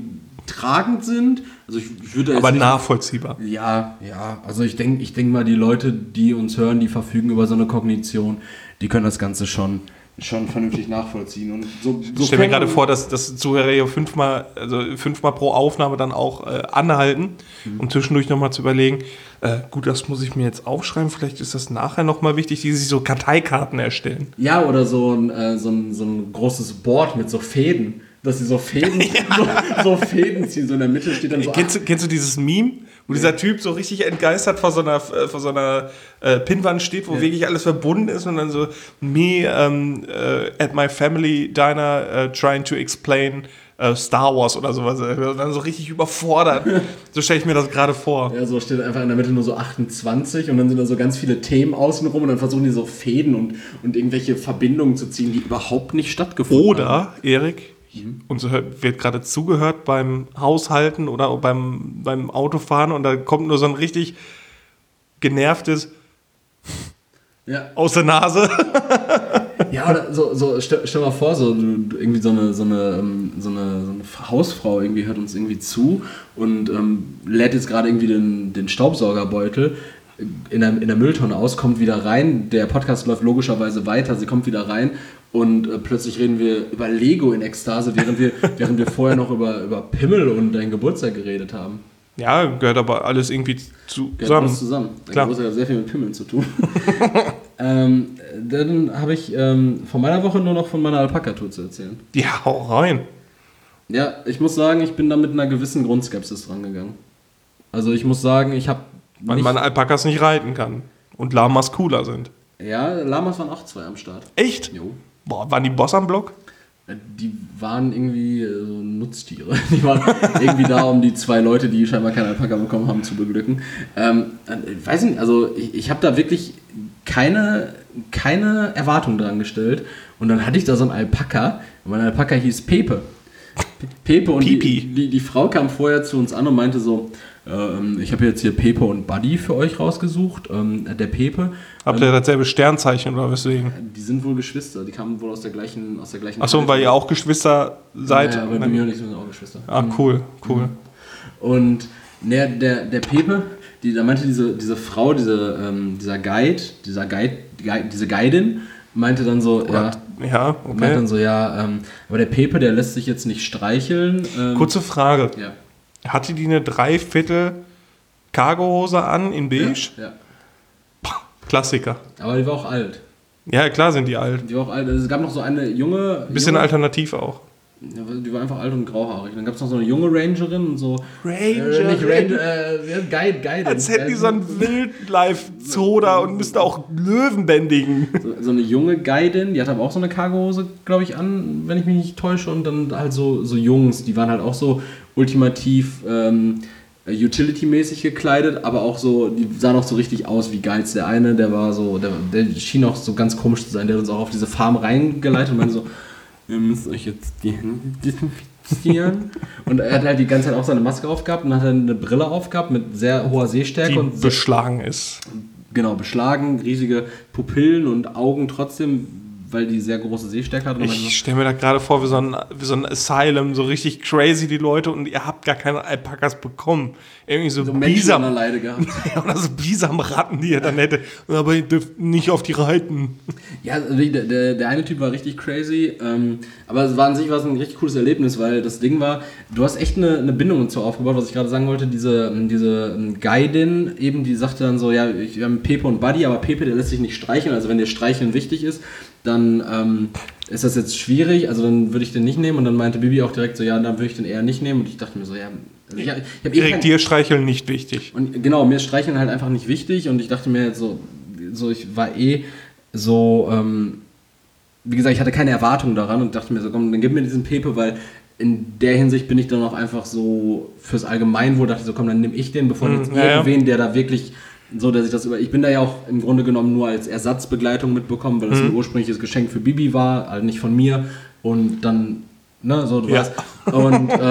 B: tragend sind. Also ich würde
A: aber nachvollziehbar.
B: Ja, also ich denk mal, die Leute, die uns hören, die verfügen über so eine Kognition, die können das Ganze schon vernünftig nachvollziehen. Und so
A: ich stelle mir gerade vor, dass Zuhörer hier fünfmal pro Aufnahme dann auch anhalten, um zwischendurch nochmal zu überlegen, gut, das muss ich mir jetzt aufschreiben, vielleicht ist das nachher nochmal wichtig, die sich so Karteikarten erstellen.
B: Ja, oder so ein großes Board mit so Fäden, dass sie so Fäden, so Fäden ziehen, so in der Mitte steht dann so...
A: Kennst du dieses Meme, wo dieser Typ so richtig entgeistert vor so einer Pinnwand steht, wo wirklich alles verbunden ist und dann so me at my family diner trying to explain Star Wars oder sowas. Und dann so richtig überfordert. So stelle ich mir das gerade vor.
B: Ja, so steht einfach in der Mitte nur so 28 und dann sind da so ganz viele Themen außenrum und dann versuchen die so Fäden und irgendwelche Verbindungen zu ziehen, die überhaupt nicht stattgefunden haben.
A: Oder, Erik, uns wird gerade zugehört beim Haushalten oder beim Autofahren und da kommt nur so ein richtig genervtes aus der Nase.
B: Ja, oder so stell mal vor, so irgendwie so eine Hausfrau irgendwie hört uns irgendwie zu und lädt jetzt gerade irgendwie den Staubsaugerbeutel in der Mülltonne aus, kommt wieder rein, der Podcast läuft logischerweise weiter, sie kommt wieder rein und plötzlich reden wir über Lego in Ekstase, während wir vorher noch über Pimmel und deinen Geburtstag geredet haben.
A: Ja, gehört aber alles irgendwie zusammen.
B: Gehört alles zusammen.
A: Klar.
B: Das hat ja sehr viel mit Pimmeln zu tun. Dann habe ich von meiner Woche nur noch von meiner Alpaka-Tour zu erzählen.
A: Ja, hau rein.
B: Ja, ich muss sagen, ich bin da mit einer gewissen Grundskepsis rangegangen. Also ich muss sagen, ich habe
A: weil man Alpakas nicht reiten kann und Lamas cooler sind.
B: Ja, Lamas waren auch 2 am Start.
A: Echt?
B: Jo.
A: Boah, waren die Boss am Block?
B: Die waren irgendwie so Nutztiere. Die waren irgendwie da, um die 2 Leute, die scheinbar keinen Alpaka bekommen haben, zu beglücken. Weiß nicht, also ich habe da wirklich keine Erwartung dran gestellt. Und dann hatte ich da so einen Alpaka. Und mein Alpaka hieß Pepe. Pepe und die Frau kam vorher zu uns an und meinte so, ich habe jetzt hier Pepe und Buddy für euch rausgesucht. Der Pepe.
A: Habt ihr dasselbe Sternzeichen oder weswegen?
B: Die sind wohl Geschwister. Die kamen wohl aus der gleichen
A: Achso, weil ihr auch Geschwister seid?
B: Ja, aber bei mir und ich sind auch Geschwister.
A: Ah, cool.
B: Und der Pepe, da meinte diese Frau, diese Guidin, meinte dann so,
A: okay.
B: Meinte dann so, aber der Pepe, der lässt sich jetzt nicht streicheln.
A: Kurze Frage.
B: Ja.
A: Hatte die eine 3/4 Cargohose an in beige?
B: Ja.
A: Klassiker.
B: Aber die war auch alt.
A: Ja, klar sind die alt.
B: Die war auch alt. Es gab noch so eine junge...
A: Bisschen alternativ auch.
B: Ja, die war einfach alt und grauhaarig. Dann gab es noch so eine junge Rangerin und so... Guide.
A: Als hätten die so einen Wildlife-Zoo da und müsste auch Löwen bändigen.
B: So eine junge Guidin, die hatte aber auch so eine Cargohose, glaube ich, an, wenn ich mich nicht täusche. Und dann halt so Jungs, die waren halt auch so ultimativ... Utility-mäßig gekleidet, aber auch so, die sahen auch so richtig aus wie Guides. Der eine, der war so, der schien auch so ganz komisch zu sein, der hat uns auch auf diese Farm reingeleitet und meinte so, ihr müsst euch jetzt die Hände desinfizieren. Und er hat halt die ganze Zeit auch seine Maske aufgehabt und hat dann eine Brille aufgehabt mit sehr hoher Sehstärke.
A: Die
B: und
A: beschlagen ist.
B: Genau, beschlagen, riesige Pupillen und Augen trotzdem, weil die sehr große Sehstärke hat.
A: Ich stelle mir da gerade vor, wie so ein Asylum, so richtig crazy die Leute und ihr habt gar keine Alpakas bekommen. Irgendwie so
B: Menschen an der Leide gehabt.
A: Oder so Bisamratten, die ihr dann hätte. Aber ihr dürft nicht auf die reiten.
B: Ja, also der eine Typ war richtig crazy, aber es war an sich ein richtig cooles Erlebnis, weil das Ding war, du hast echt eine Bindung dazu aufgebaut, was ich gerade sagen wollte, diese Guidin eben, die sagte dann so, ja, wir haben Pepe und Buddy, aber Pepe, der lässt sich nicht streicheln, also wenn dir Streicheln wichtig ist, dann ist das jetzt schwierig, also dann würde ich den nicht nehmen und dann meinte Bibi auch direkt so, ja, dann würde ich den eher nicht nehmen und ich dachte mir so, ja, also ich hab
A: direkt dir Streicheln nicht wichtig.
B: Und genau, mir ist Streicheln halt einfach nicht wichtig und ich dachte mir jetzt so ich war so, wie gesagt, ich hatte keine Erwartung daran und dachte mir so, komm, dann gib mir diesen Pepe, weil in der Hinsicht bin ich dann auch einfach so fürs Allgemeinwohl, dachte ich so, komm, dann nehme ich den, bevor jetzt irgendwen, der da wirklich so, dass ich das ich bin da ja auch im Grunde genommen nur als Ersatzbegleitung mitbekommen, weil das ein ursprüngliches Geschenk für Bibi war, also nicht von mir und dann, ne, so, du weißt. Und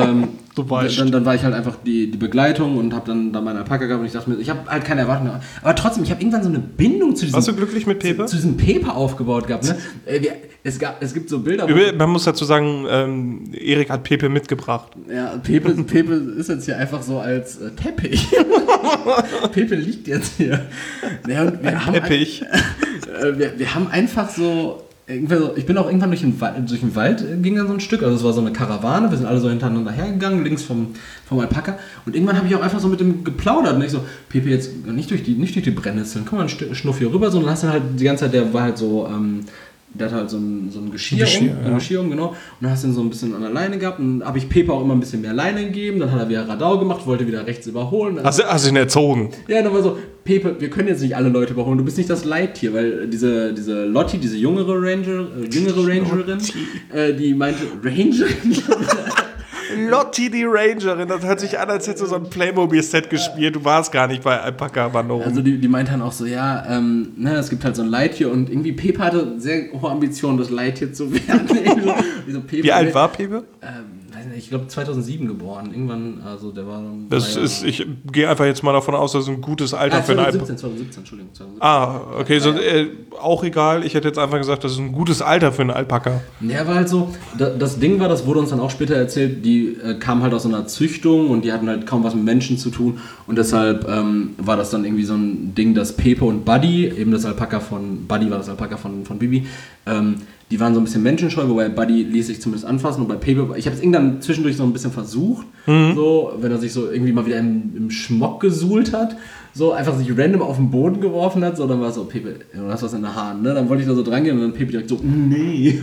A: Du weißt.
B: Dann war ich halt einfach die Begleitung und habe dann meinen Alpaka gehabt und ich dachte mir, ich habe halt keine Erwartungen. Aber trotzdem, ich habe irgendwann so eine Bindung zu diesem...
A: Warst du glücklich mit Pepe?
B: Zu diesem Pepe aufgebaut gehabt. Ne? Es gibt so Bilder...
A: Man muss dazu sagen, Erik hat Pepe mitgebracht.
B: Ja, Pepe ist jetzt hier einfach so als Teppich. Pepe liegt jetzt hier. Ja, und
A: Teppich.
B: Wir haben einfach so... Ich bin auch irgendwann durch den Wald ging dann so ein Stück, also es war so eine Karawane, wir sind alle so hintereinander hergegangen, links vom Alpaka und irgendwann habe ich auch einfach so mit dem geplaudert und ich so, Pepe, jetzt nicht durch die Brennnesseln, komm mal ein Schnuff hier rüber, so, und dann hast du halt die ganze Zeit, der war halt so, der hat halt so ein Geschirr genau, und dann hast du ihn so ein bisschen an der Leine gehabt und habe ich Pepe auch immer ein bisschen mehr Leine gegeben, dann hat er wieder Radau gemacht, wollte wieder rechts überholen.
A: Hast du ihn erzogen?
B: Ja, dann war so, Pepe, wir können jetzt nicht alle Leute überholen, du bist nicht das Leittier, weil diese Lottie, diese jüngere Rangerin, die meinte, Rangerin?
A: Lottie, die Rangerin, das hört sich an, als hättest du so ein Playmobil-Set gespielt. Du warst gar nicht bei Alpaka-Wanderung.
B: Also die meinte dann auch so, ja, es gibt halt so ein Leittier und irgendwie Pepe hatte sehr hohe Ambitionen, das Leittier zu werden.
A: Wie alt war Pepe?
B: Weiß nicht, ich glaube 2007 geboren. Irgendwann, also der war dann...
A: Ich gehe einfach jetzt mal davon aus, das ist ein gutes Alter für einen Alpaka.
B: 2017, Entschuldigung. 2017.
A: Ah, okay, so, auch egal. Ich hätte jetzt einfach gesagt, das ist ein gutes Alter für einen Alpaka.
B: Ja, war halt so, das Ding war, das wurde uns dann auch später erzählt, die kamen halt aus so einer Züchtung und die hatten halt kaum was mit Menschen zu tun und deshalb war das dann irgendwie so ein Ding, dass Pepe und Buddy, eben das Alpaka von Bibi, die waren so ein bisschen menschenscheu, wobei Buddy ließ sich zumindest anfassen und bei Pepe, ich habe es irgendwann zwischendurch so ein bisschen versucht, so, wenn er sich so irgendwie mal wieder im Schmock gesuhlt hat, so einfach sich random auf den Boden geworfen hat, so, dann war es so, Pepe, du hast was in der Hand, ne? Dann wollte ich da so dran gehen und dann Pepe direkt so, nee.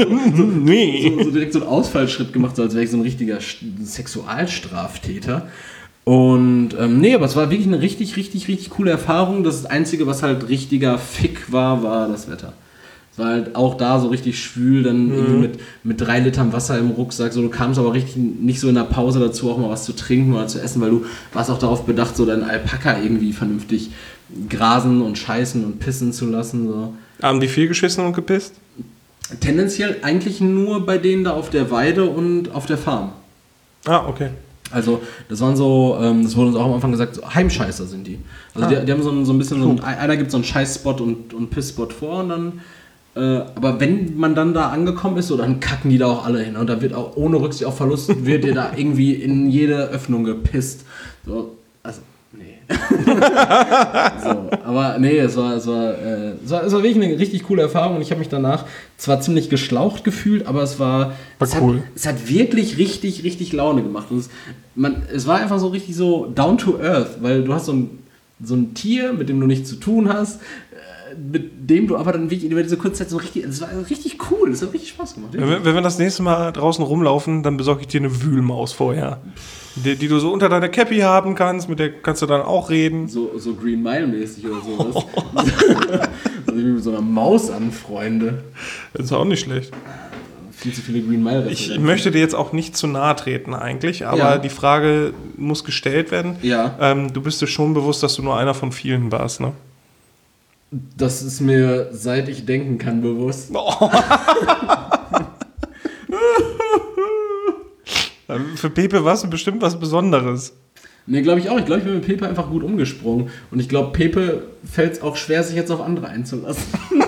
B: So direkt so einen Ausfallschritt gemacht, so als wäre ich so ein richtiger Sexualstraftäter. Und aber es war wirklich eine richtig, richtig, richtig coole Erfahrung. Das Einzige, was halt richtiger Fick war das Wetter. Es war halt auch da so richtig schwül, dann irgendwie mit 3 Litern Wasser im Rucksack. So, du kamst aber richtig nicht so in der Pause dazu, auch mal was zu trinken oder zu essen, weil du warst auch darauf bedacht, so deinen Alpaka irgendwie vernünftig grasen und scheißen und pissen zu lassen. So.
A: Haben die viel geschissen und gepisst?
B: Tendenziell eigentlich nur bei denen da auf der Weide und auf der Farm.
A: Ah, okay.
B: Also, das waren so, das wurde uns auch am Anfang gesagt, so Heimscheißer sind die. Also, die haben so ein bisschen einer gibt so einen Scheißspot und Pissspot vor und dann, aber wenn man dann da angekommen ist, so, dann kacken die da auch alle hin und da wird auch ohne Rücksicht auf Verlust, wird dir da irgendwie in jede Öffnung gepisst. So, also, nee. So, aber nee, es war wirklich eine richtig coole Erfahrung und ich habe mich danach zwar ziemlich geschlaucht gefühlt, aber es war cool. Es hat wirklich richtig, richtig Laune gemacht. Und es war einfach so richtig so down to earth, weil du hast so ein Tier, mit dem du nichts zu tun hast, mit dem du aber dann wirklich über diese kurze Zeit so richtig, es war richtig cool, es hat richtig Spaß gemacht.
A: Wenn wir das nächste Mal draußen rumlaufen, dann besorge ich dir eine Wühlmaus vorher. Die du so unter deiner Cappy haben kannst, mit der kannst du dann auch reden.
B: So Green Mile-mäßig oder sowas. Also wie mit so einer Maus anfreunde.
A: Das ist auch nicht schlecht.
B: Viel zu viele Green Mile.
A: Ich möchte dir jetzt auch nicht zu nahe treten eigentlich, aber die Frage muss gestellt werden.
B: Ja.
A: Du bist dir schon bewusst, dass du nur einer von vielen warst, ne?
B: Das ist mir, seit ich denken kann, bewusst.
A: Oh. Für Pepe war es bestimmt was Besonderes.
B: Ne, glaube ich auch. Ich glaube, ich bin mit Pepe einfach gut umgesprungen. Und ich glaube, Pepe fällt es auch schwer, sich jetzt auf andere einzulassen.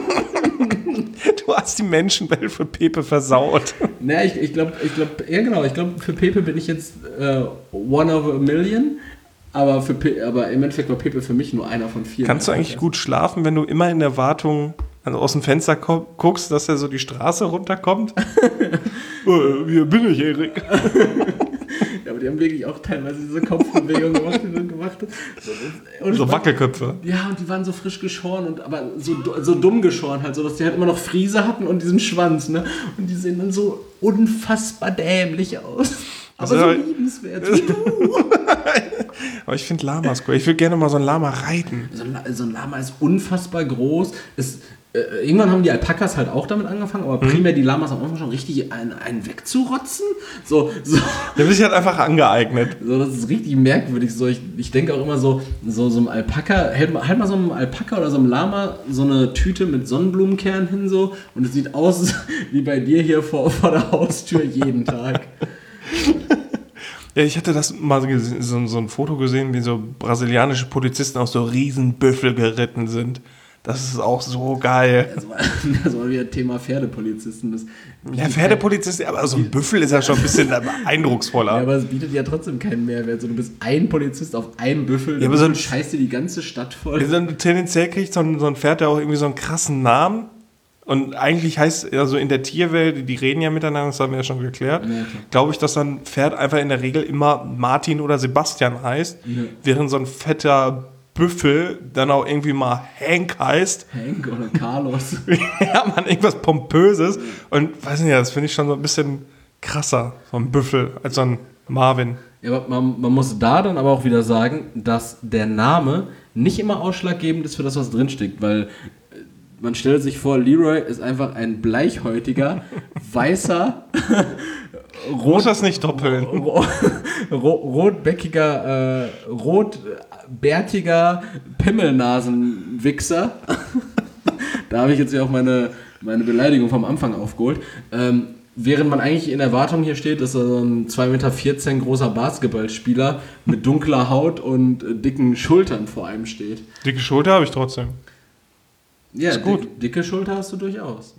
A: Du hast die Menschenwelt für Pepe versaut.
B: Naja, ich glaube, ja genau. Ich glaube, für Pepe bin ich jetzt one of a million. Aber im Endeffekt war Pepe für mich nur einer von 4.
A: Kannst du eigentlich gut schlafen, wenn du immer in der Wartung aus dem Fenster guckst, dass er so die Straße runterkommt? Hier bin ich, Erik.
B: Ja, aber die haben wirklich auch teilweise diese Kopfbewegung gemacht, die du gemacht hast.
A: So Wackelköpfe.
B: Ja, und die waren so frisch geschoren, aber so dumm geschoren halt, so dass die halt immer noch Friese hatten und diesen Schwanz, ne? Und die sehen dann so unfassbar dämlich aus. Aber so liebenswert.
A: Aber ich finde Lamas cool. Ich will gerne mal so ein Lama reiten.
B: So ein Lama ist unfassbar groß. Irgendwann haben die Alpakas halt auch damit angefangen, aber primär die Lamas am Anfang schon richtig einen wegzurotzen. So.
A: Der wird sich halt einfach angeeignet.
B: So, das ist richtig merkwürdig. So, ich denke auch immer so einem Alpaka, halt mal so einem Alpaka oder so einem Lama so eine Tüte mit Sonnenblumenkernen hin so und es sieht aus wie bei dir hier vor der Haustür jeden Tag.
A: Ja, ich hatte das mal gesehen, so ein Foto gesehen, wie so brasilianische Polizisten auf so riesen Büffel geritten sind. Das ist auch so geil.
B: Das war wieder Thema Pferdepolizisten.
A: Ja, Pferdepolizist, aber so ein Büffel ist ja schon ein bisschen eindrucksvoller.
B: Ja, aber es bietet ja trotzdem keinen Mehrwert. So, du bist ein Polizist auf einem Büffel,
A: ja, aber so ein
B: scheißt dir die ganze Stadt voll.
A: Ja, tendenziell kriegt so ein Pferd ja auch irgendwie so einen krassen Namen. Und eigentlich heißt, also in der Tierwelt, die reden ja miteinander, das haben wir ja schon geklärt,
B: Ja,
A: glaube ich, dass so ein Pferd einfach in der Regel immer Martin oder Sebastian heißt, während so ein fetter Büffel dann auch irgendwie mal Hank heißt.
B: Hank oder Carlos.
A: Ja, man, irgendwas Pompöses. Und weiß nicht, das finde ich schon so ein bisschen krasser, so ein Büffel, als so ein Marvin.
B: Ja, aber man muss da dann aber auch wieder sagen, dass der Name nicht immer ausschlaggebend ist für das, was drinsteckt, weil man stellt sich vor, Leroy ist einfach ein bleichhäutiger, weißer,
A: Muss das nicht doppeln.
B: rotbäckiger, rotbärtiger Pimmelnasenwichser. Da habe ich jetzt ja auch meine Beleidigung vom Anfang aufgeholt. Während man eigentlich in Erwartung hier steht, dass so ein 2,14 Meter großer Basketballspieler mit dunkler Haut und dicken Schultern vor einem steht.
A: Dicke Schulter habe ich trotzdem.
B: Ja,
A: ist gut.
B: Dicke Schulter hast du durchaus.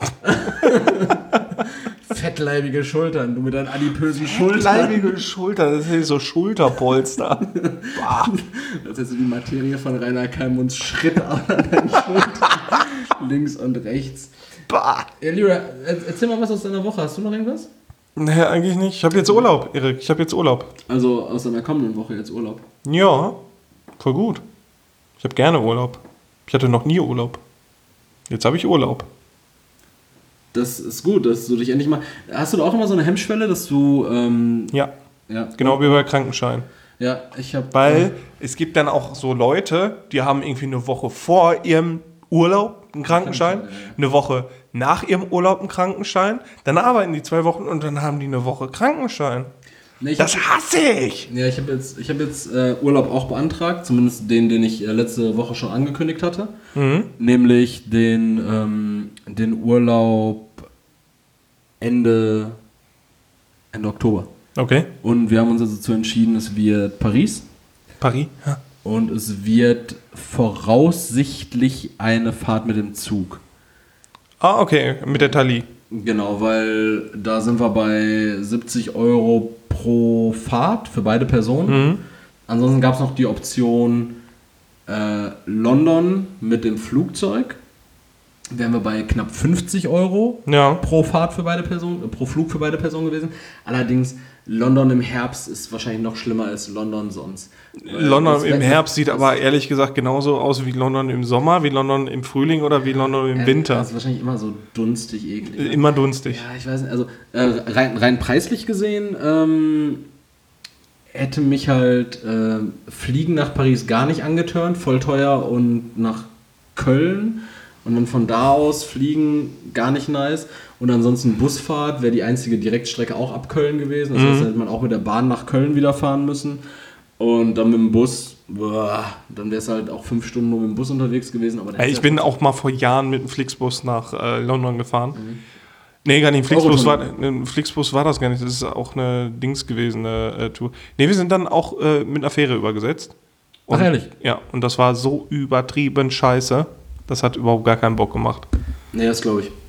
B: Fettleibige Schultern, du mit deinen adipösen Schultern.
A: Fettleibige Schultern, das ist so Schulterpolster.
B: Das ist die Materie von Rainer Kallmunds Schritt an deinen Schultern. Links und rechts.
A: Bah.
B: Ja, Lyra, erzähl mal was aus deiner Woche. Hast du noch irgendwas?
A: Nee, eigentlich nicht. Ich habe jetzt Urlaub, Erik. Ich habe jetzt Urlaub.
B: Also aus deiner kommenden Woche jetzt Urlaub?
A: Ja, voll gut. Ich habe gerne Urlaub. Ich hatte noch nie Urlaub. Jetzt habe ich Urlaub.
B: Das ist gut, dass du dich endlich mal... Hast du da auch immer so eine Hemmschwelle, dass du...
A: Ja,
B: ja,
A: genau wie bei Krankenschein.
B: Ja, ich habe...
A: Weil es gibt dann auch so Leute, die haben irgendwie eine Woche vor ihrem Urlaub einen Krankenschein, eine Woche nach ihrem Urlaub einen Krankenschein, dann arbeiten die 2 Wochen und dann haben die eine Woche Krankenschein.
B: Nee,
A: das hasse ich!
B: Ja, ich habe jetzt Urlaub auch beantragt, zumindest den ich letzte Woche schon angekündigt hatte. Nämlich den Urlaub Ende Oktober.
A: Okay.
B: Und wir haben uns also dazu entschieden, es wird Paris.
A: Paris, ja.
B: Und es wird voraussichtlich eine Fahrt mit dem Zug.
A: Ah, okay, mit der Thalys.
B: Genau, weil da sind wir bei 70 € pro Fahrt für beide Personen. Ansonsten gab es noch die Option London mit dem Flugzeug. Wären wir bei knapp 50 € pro Fahrt für beide Personen, pro Flug für beide Personen gewesen. Allerdings London im Herbst ist wahrscheinlich noch schlimmer als London sonst.
A: London im Herbst sieht aber ehrlich gesagt genauso aus wie London im Sommer, wie London im Frühling oder wie London im Winter.
B: Das ist wahrscheinlich immer so dunstig, eklig.
A: Immer dunstig.
B: Ja, ich weiß nicht, also rein preislich gesehen hätte mich halt Fliegen nach Paris gar nicht angetörnt, voll teuer, und nach Köln und dann von da aus fliegen gar nicht nice. Und ansonsten Busfahrt wäre die einzige Direktstrecke auch ab Köln gewesen. Das heißt, da hätte man auch mit der Bahn nach Köln wieder fahren müssen. Und dann mit dem Bus, dann wäre es halt auch 5 Stunden nur mit dem Bus unterwegs gewesen. Aber
A: ich bin auch mal vor Jahren mit dem Flixbus nach London gefahren. Nee, gar nicht. Flixbus war das gar nicht. Das ist auch eine Dings gewesen, eine Tour. Nee, wir sind dann auch mit einer Fähre übergesetzt. Und,
B: ach, ehrlich?
A: Ja, und das war so übertrieben scheiße. Das hat überhaupt gar keinen Bock gemacht.
B: Nee, das glaube ich.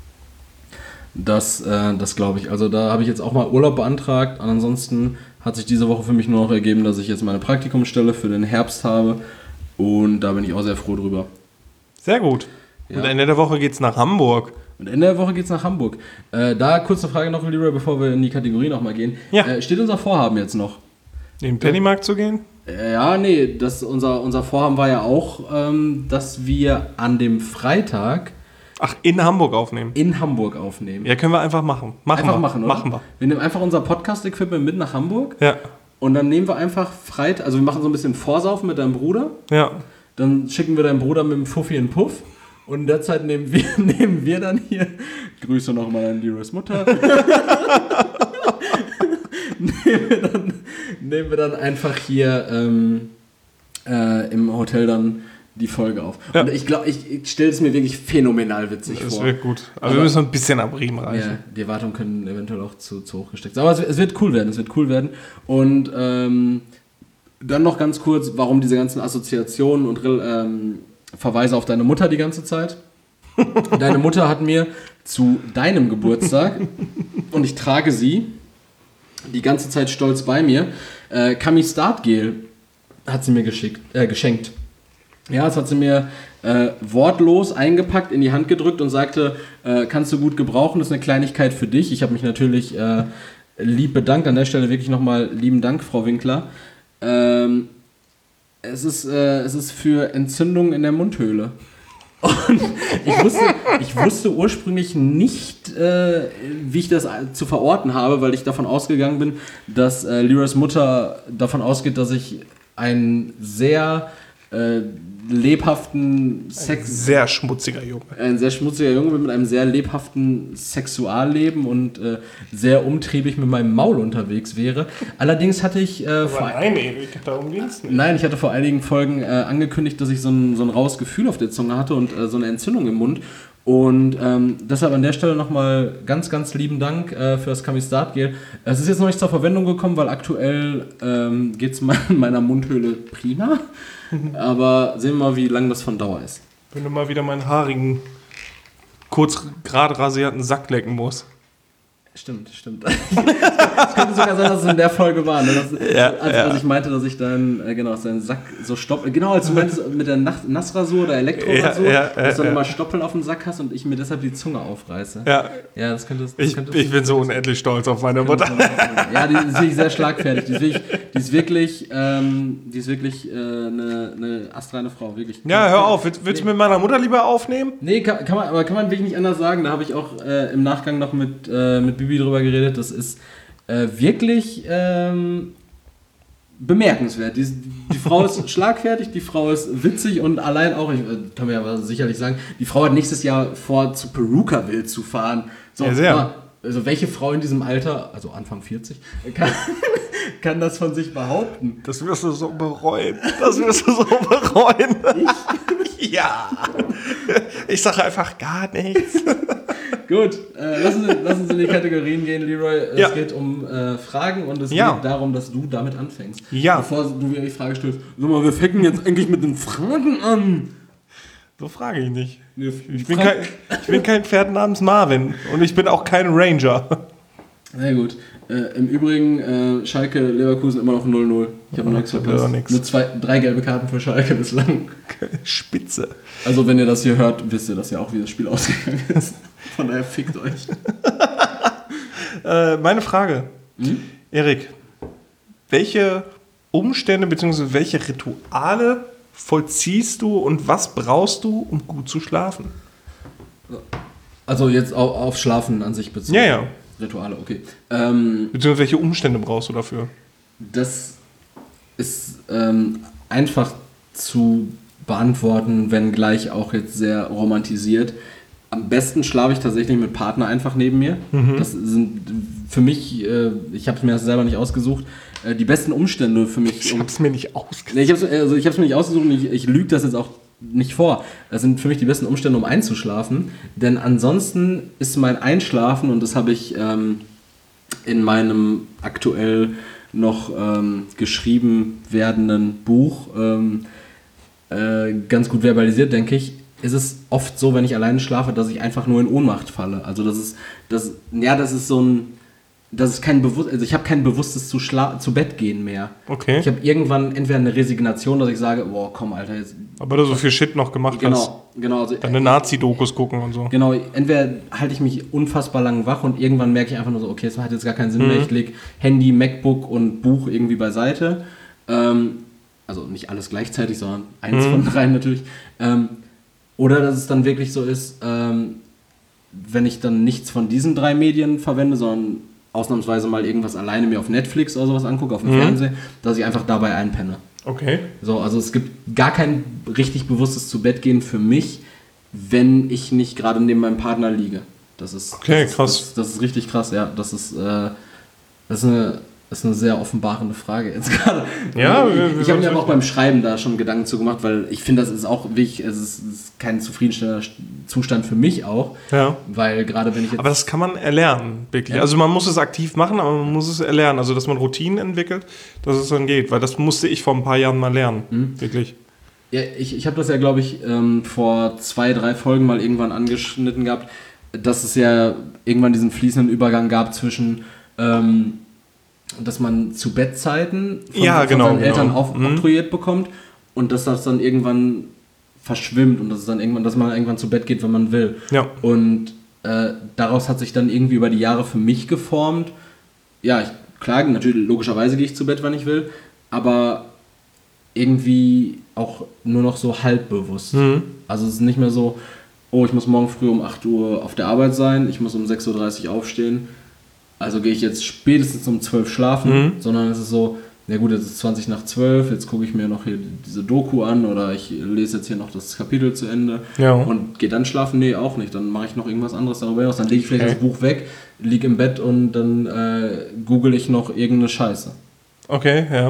B: Das glaube ich. Also da habe ich jetzt auch mal Urlaub beantragt. Und ansonsten hat sich diese Woche für mich nur noch ergeben, dass ich jetzt meine Praktikumsstelle für den Herbst habe. Und da bin ich auch sehr froh drüber.
A: Sehr gut. Ja. Und Ende der Woche geht's nach Hamburg.
B: Und Ende der Woche geht's nach Hamburg. Da kurz eine Frage noch, Leroy, bevor wir in die Kategorie nochmal gehen. Ja. Steht unser Vorhaben jetzt noch?
A: In den Pennymarkt zu gehen?
B: Ja, nee. Unser Vorhaben war ja auch, dass wir an dem Freitag...
A: Ach, in Hamburg aufnehmen?
B: In Hamburg aufnehmen.
A: Ja, können wir einfach machen. Machen wir.
B: Wir nehmen einfach unser Podcast-Equipment mit nach Hamburg.
A: Ja.
B: Und dann nehmen wir einfach Freitag, also wir machen so ein bisschen Vorsaufen mit deinem Bruder.
A: Ja.
B: Dann schicken wir deinen Bruder mit dem Fuffi in Puff. Und in der Zeit nehmen wir dann hier, Grüße nochmal an Leroys Mutter. nehmen wir dann einfach hier im Hotel dann die Folge auf.
A: Ja.
B: Und ich glaube, ich stelle es mir wirklich phänomenal witzig
A: Das
B: vor.
A: wird gut. Aber wir müssen ein bisschen am Riemen reichen.
B: Ja, die Erwartungen können eventuell auch zu hoch gesteckt sein. Aber es wird cool werden, Und dann noch ganz kurz, warum diese ganzen Assoziationen und Verweise auf deine Mutter die ganze Zeit. Deine Mutter hat mir zu deinem Geburtstag, und ich trage sie die ganze Zeit stolz bei mir, Kami Start Gel hat sie mir geschenkt. Ja, das hat sie mir wortlos eingepackt, in die Hand gedrückt und sagte, kannst du gut gebrauchen, das ist eine Kleinigkeit für dich. Ich habe mich natürlich lieb bedankt, an der Stelle wirklich nochmal lieben Dank, Frau Winkler. Es ist für Entzündungen in der Mundhöhle. Und ich wusste ursprünglich nicht, wie ich das zu verorten habe, weil ich davon ausgegangen bin, dass Leroys Mutter davon ausgeht, dass ich einen sehr lebhaften
A: Sehr schmutziger Junge.
B: Ein sehr schmutziger Junge bin mit einem sehr lebhaften Sexualleben und sehr umtriebig mit meinem Maul unterwegs wäre. Allerdings hatte ich
A: darum ging's nicht.
B: Nein, ich hatte vor einigen Folgen angekündigt, dass ich so ein raues Gefühl auf der Zunge hatte und so eine Entzündung im Mund. Und deshalb an der Stelle nochmal ganz, ganz lieben Dank für das Kami Start Gel. Es ist jetzt noch nicht zur Verwendung gekommen, weil aktuell geht es meiner Mundhöhle prima. Aber sehen wir mal, wie lange das von Dauer ist.
A: Wenn du mal wieder meinen haarigen, kurz gerade rasierten Sack lecken musst.
B: Stimmt. Es könnte sogar sein, dass es in der Folge war, ne? Als ich meinte, dass ich dann seinen Sack so stoppeln. Genau, als du meintest mit der Nassrasur oder Elektrorasur, dass du dann mal Stoppeln auf dem Sack hast und ich mir deshalb die Zunge aufreiße. Ja, das könnte.
A: Ich bin so unendlich stolz auf meine Mutter.
B: Ja, die ist wirklich sehr schlagfertig. Die ist wirklich eine astreine Frau, wirklich.
A: Ja, hör auf. Willst du mit meiner Mutter lieber aufnehmen?
B: Nee, kann man wirklich nicht anders sagen. Da habe ich auch im Nachgang noch mit Bibi drüber geredet. Das ist wirklich bemerkenswert. Die Frau ist schlagfertig, die Frau ist witzig und allein auch, ich kann mir aber sicherlich sagen, die Frau hat nächstes Jahr vor, zu Perucaville zu fahren. So,
A: ja, sehr.
B: Also welche Frau in diesem Alter, also Anfang 40, kann das von sich behaupten?
A: Das wirst du so bereuen. Ich? Ja. Ich sage einfach gar nichts.
B: Gut, lass uns in die Kategorien gehen, Leroy. Es geht um Fragen und es geht darum, dass du damit anfängst.
A: Ja.
B: Bevor du wieder die Frage stellst, sag mal, wir fangen jetzt eigentlich mit den Fragen an.
A: So frage ich nicht. Ich bin kein Pferd namens Marvin und ich bin auch kein Ranger.
B: Na gut. Im Übrigen, Schalke, Leverkusen immer noch 0-0. Ich habe noch nichts verpasst. Nur 3 gelbe Karten für Schalke bislang.
A: Spitze.
B: Also wenn ihr das hier hört, wisst ihr das ja auch, wie das Spiel ausgegangen ist. Von daher fickt euch.
A: Meine Frage. Erik, welche Umstände bzw. welche Rituale vollziehst du und was brauchst du, um gut zu schlafen?
B: Also jetzt auf Schlafen an sich bezogen.
A: Ja.
B: Rituale, okay.
A: Beziehungsweise welche Umstände brauchst du dafür?
B: Das ist einfach zu beantworten, wenn gleich auch jetzt sehr romantisiert. Am besten schlafe ich tatsächlich mit Partner einfach neben mir. Das sind für mich, ich habe es mir selber nicht ausgesucht, die besten Umstände für mich.
A: Ich habe es mir nicht ausgesucht.
B: Nee, ich habe es mir nicht ausgesucht und ich lüge das jetzt auch nicht vor. Das sind für mich die besten Umstände, um einzuschlafen. Denn ansonsten ist mein Einschlafen, und das habe ich in meinem aktuell noch geschrieben werdenden Buch ganz gut verbalisiert, denke ich, ist es oft so, wenn ich alleine schlafe, dass ich einfach nur in Ohnmacht falle. Also das ist kein bewusst, also ich habe kein bewusstes zu Bett gehen mehr.
A: Okay.
B: Ich habe irgendwann entweder eine Resignation, dass ich sage, boah, komm, Alter, jetzt.
A: Aber du so viel Shit noch gemacht hast.
B: Genau. Also,
A: deine Nazi-Dokus gucken und so.
B: Genau, entweder halte ich mich unfassbar lang wach und irgendwann merke ich einfach nur so, okay, es hat jetzt gar keinen Sinn mehr. Ich lege Handy, MacBook und Buch irgendwie beiseite. Also nicht alles gleichzeitig, sondern eins von 3 natürlich. Oder dass es dann wirklich so ist, wenn ich dann nichts von diesen 3 Medien verwende, sondern ausnahmsweise mal irgendwas alleine mir auf Netflix oder sowas angucke, auf dem Fernseher, dass ich einfach dabei einpenne.
A: Okay.
B: So, also es gibt gar kein richtig bewusstes Zubettgehen für mich, wenn ich nicht gerade neben meinem Partner liege. Das ist
A: okay, krass.
B: Das ist richtig krass, ja. Das ist eine Das ist eine sehr offenbarende Frage jetzt gerade.
A: Ja,
B: ich habe mir aber auch beim Schreiben da schon Gedanken zu gemacht, weil ich finde, das ist auch wichtig, es ist kein zufriedenstellender Zustand für mich auch,
A: Ja.
B: weil gerade wenn ich jetzt...
A: Aber das kann man erlernen, wirklich.
B: Ja.
A: Also man muss es aktiv machen, aber man muss es erlernen. Also dass man Routinen entwickelt, dass es dann geht. Weil das musste ich vor ein paar Jahren mal lernen, wirklich.
B: Ja, ich habe das ja, glaube ich, vor 2-3 Folgen mal irgendwann angeschnitten gehabt, dass es ja irgendwann diesen fließenden Übergang gab zwischen... dass man zu Bettzeiten von seinen Eltern oktroyiert bekommt und dass das dann irgendwann verschwimmt und dass man irgendwann zu Bett geht, wenn man will.
A: Ja.
B: Und daraus hat sich dann irgendwie über die Jahre für mich geformt. Ja, klar, natürlich, logischerweise gehe ich zu Bett, wann ich will, aber irgendwie auch nur noch so halbbewusst. Also es ist nicht mehr so, oh, ich muss morgen früh um 8 Uhr auf der Arbeit sein, ich muss um 6.30 Uhr aufstehen, also gehe ich jetzt spätestens um 12 schlafen, sondern es ist so, ja gut, jetzt ist 20 nach 12, jetzt gucke ich mir noch hier diese Doku an oder ich lese jetzt hier noch das Kapitel zu Ende und gehe dann schlafen. Nee, auch nicht. Dann mache ich noch irgendwas anderes darüber hinaus. Dann lege ich vielleicht das Buch weg, liege im Bett und dann google ich noch irgendeine Scheiße.
A: Okay, ja.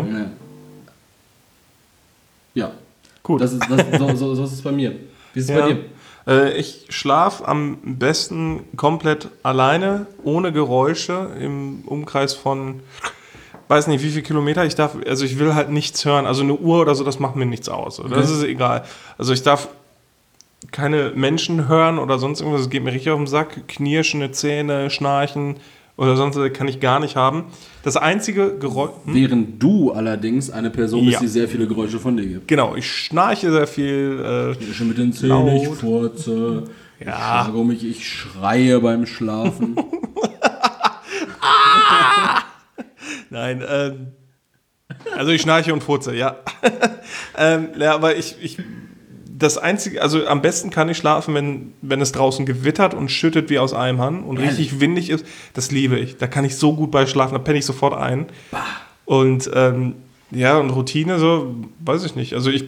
B: Ja.
A: Gut.
B: So ist es bei mir. Wie ist es bei dir?
A: Ich schlafe am besten komplett alleine, ohne Geräusche, im Umkreis von, weiß nicht wie viele Kilometer. Ich will halt nichts hören. Also eine Uhr oder so, das macht mir nichts aus. Okay. Das ist egal. Also ich darf keine Menschen hören oder sonst irgendwas. Das geht mir richtig auf den Sack. Knirschende Zähne, Schnarchen oder sonst kann ich gar nicht haben. Das einzige Geräusch...
B: Während du allerdings eine Person bist, die sehr viele Geräusche von dir gibt.
A: Genau, ich schnarche sehr viel.
B: Knirsche mit den Zähnen, ich furze, ich schlage mich, ich schreie beim Schlafen.
A: Nein, also ich schnarche und furze, ja. Ja, aber das Einzige, also am besten kann ich schlafen, wenn es draußen gewittert und schüttet wie aus einem Hahn und richtig windig ist. Das liebe ich. Da kann ich so gut bei schlafen, da penne ich sofort ein. Und und Routine so, weiß ich nicht. Also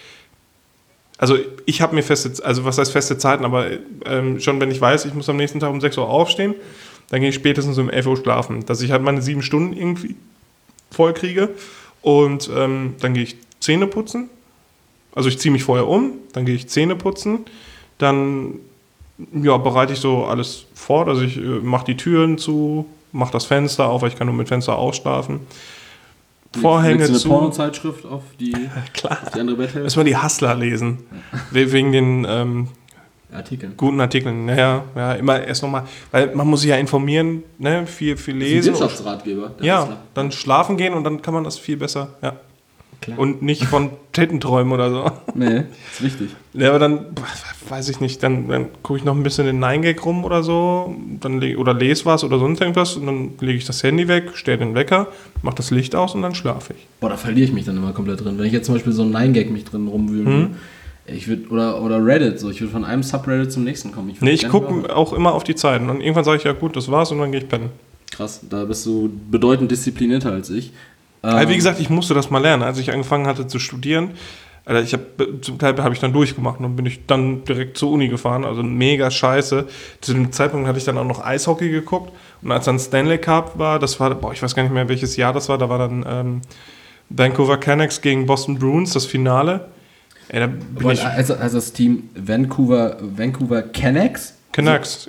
A: ich habe mir was heißt feste Zeiten, aber schon wenn ich weiß, ich muss am nächsten Tag um 6 Uhr aufstehen, dann gehe ich spätestens um 11 Uhr schlafen, dass ich halt meine 7 Stunden irgendwie voll kriege und dann gehe ich Zähne putzen. Also ich ziehe mich vorher um, dann gehe ich Zähne putzen, dann bereite ich so alles vor, also ich mache die Türen zu, mache das Fenster auf, weil ich kann nur mit Fenster ausschlafen. Vorhänge
B: Legst du
A: zu.
B: eine Pornozeitschrift auf die andere Betthälfte?
A: Müssen wir die Hustler lesen, wegen den guten Artikeln. Naja, immer erst nochmal, weil man muss sich ja informieren, ne, viel lesen.
B: Das ist ein Wirtschaftsratgeber.
A: Dann schlafen gehen und dann kann man das viel besser,
B: Klar.
A: Und nicht von Titten-Träumen oder so.
B: Nee, ist wichtig.
A: Ja, aber dann, weiß ich nicht, dann gucke ich noch ein bisschen in 9gag rum oder so, oder lese was oder sonst irgendwas und dann lege ich das Handy weg, stelle den Wecker, mache das Licht aus und dann schlafe ich.
B: Boah, da verliere ich mich dann immer komplett drin. Wenn ich jetzt zum Beispiel so ein 9gag mich drin rumwühlen ich würde, oder Reddit, so, ich würde von einem Subreddit zum nächsten kommen. Ich
A: gucke auch immer auf die Zeiten und irgendwann sage ich, ja gut, das war's und dann gehe ich pennen.
B: Krass, da bist du bedeutend disziplinierter als ich.
A: Wie gesagt, ich musste das mal lernen, als ich angefangen hatte zu studieren. Zum Teil habe ich dann durchgemacht und dann bin ich dann direkt zur Uni gefahren, also mega scheiße. Zu dem Zeitpunkt hatte ich dann auch noch Eishockey geguckt und als dann Stanley Cup war, ich weiß gar nicht mehr, welches Jahr das war, da war dann Vancouver Canucks gegen Boston Bruins, das Finale.
B: Also das Team Vancouver Canucks?
A: Canucks.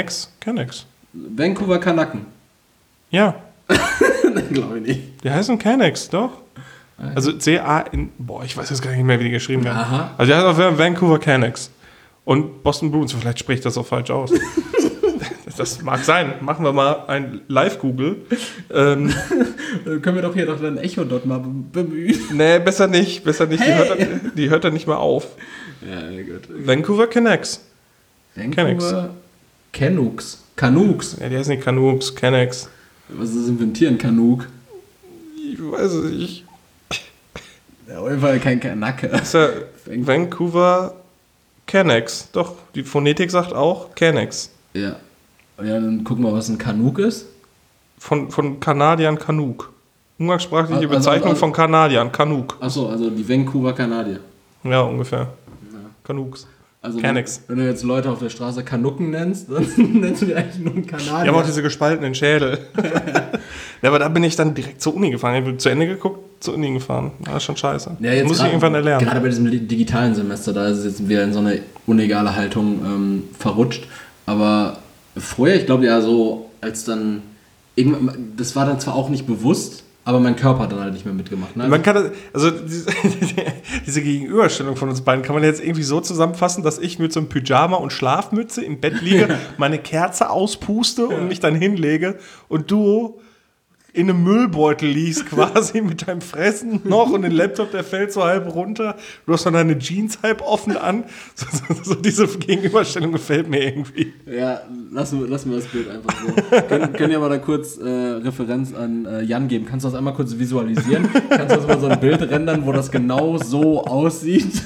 B: Vancouver Kanaken.
A: Ja.
B: Glaube ich nicht.
A: Die heißen Canucks, doch. Also C-A-N... ich weiß jetzt gar nicht mehr, wie die geschrieben werden.
B: Aha.
A: Also die heißen auf Vancouver Canucks. Und Boston Bruins, vielleicht spricht das auch falsch aus. Das mag sein. Machen wir mal ein Live-Google.
B: Können wir doch hier noch ein Echo dort mal bemühen.
A: Nee, besser nicht.
B: Hey.
A: Die hört dann nicht mehr auf.
B: Ja, gut.
A: Vancouver Canucks.
B: Vancouver Canucks.
A: Ja, die heißen nicht Canucks, Canucks.
B: Was ist das Inventieren, Kanuk?
A: Ich weiß es nicht.
B: Ja, auf jeden Fall kein Kanake.
A: Das ist ja Vancouver Canucks. Doch, die Phonetik sagt auch Canucks.
B: Ja. Ja, dann guck mal, was ein Kanuk ist.
A: Von Kanadiern Kanuk. Umgangssprachliche Bezeichnung von Kanadiern, Kanuk.
B: Achso, also die Vancouver Kanadier.
A: Ja, ungefähr.
B: Ja.
A: Canucks.
B: Also
A: Canucks.
B: Wenn du jetzt Leute auf der Straße Kanucken nennst, dann nennst du die eigentlich nur einen Kanadier.
A: Die haben auch diese gespaltenen Schädel. Ja, aber da bin ich dann direkt zur Uni gefahren. Ich habe zu Ende geguckt, zur Uni gefahren. Das ist schon scheiße.
B: Ja, jetzt
A: muss ich irgendwann erlernen.
B: Gerade bei diesem digitalen Semester, da ist es jetzt wieder in so eine unegale Haltung verrutscht. Aber vorher, ich glaube ja so, als dann, das war dann zwar auch nicht bewusst, aber mein Körper hat dann halt nicht mehr mitgemacht. Ne?
A: Man kann also diese Gegenüberstellung von uns beiden kann man jetzt irgendwie so zusammenfassen, dass ich mit so einem Pyjama und Schlafmütze im Bett liege, meine Kerze auspuste und mich dann hinlege und du in einem Müllbeutel liegst quasi mit deinem Fressen noch und den Laptop, der fällt so halb runter. Du hast dann deine Jeans halb offen an. So diese Gegenüberstellung gefällt mir irgendwie.
B: Ja, lassen wir das Bild einfach so. Können ja mal da kurz Referenz an Jan geben. Kannst du das einmal kurz visualisieren? Kannst du das mal so ein Bild rendern, wo das genau so aussieht?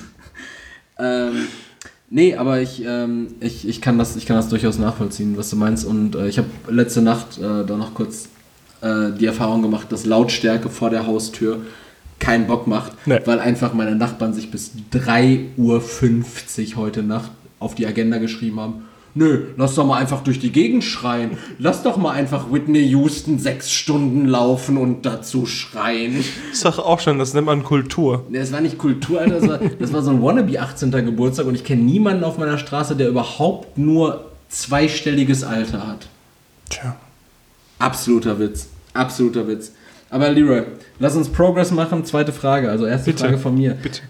B: Nee, aber ich kann das durchaus nachvollziehen, was du meinst. Und ich habe letzte Nacht da noch kurz die Erfahrung gemacht, dass Lautstärke vor der Haustür keinen Bock macht, weil einfach meine Nachbarn sich bis 3:50 Uhr heute Nacht auf die Agenda geschrieben haben, nö, lass doch mal einfach durch die Gegend schreien. Lass doch mal einfach Whitney Houston 6 Stunden laufen und dazu schreien.
A: Ich sag auch schon, das nennt man Kultur.
B: Das war nicht Kultur, Alter, das war so ein wannabe 18. Geburtstag und ich kenne niemanden auf meiner Straße, der überhaupt nur zweistelliges Alter hat.
A: Tja.
B: Absoluter Witz. Aber Leroy, lass uns Progress machen. Zweite Frage, also erste
A: Bitte.
B: Frage von mir.
A: Bitte.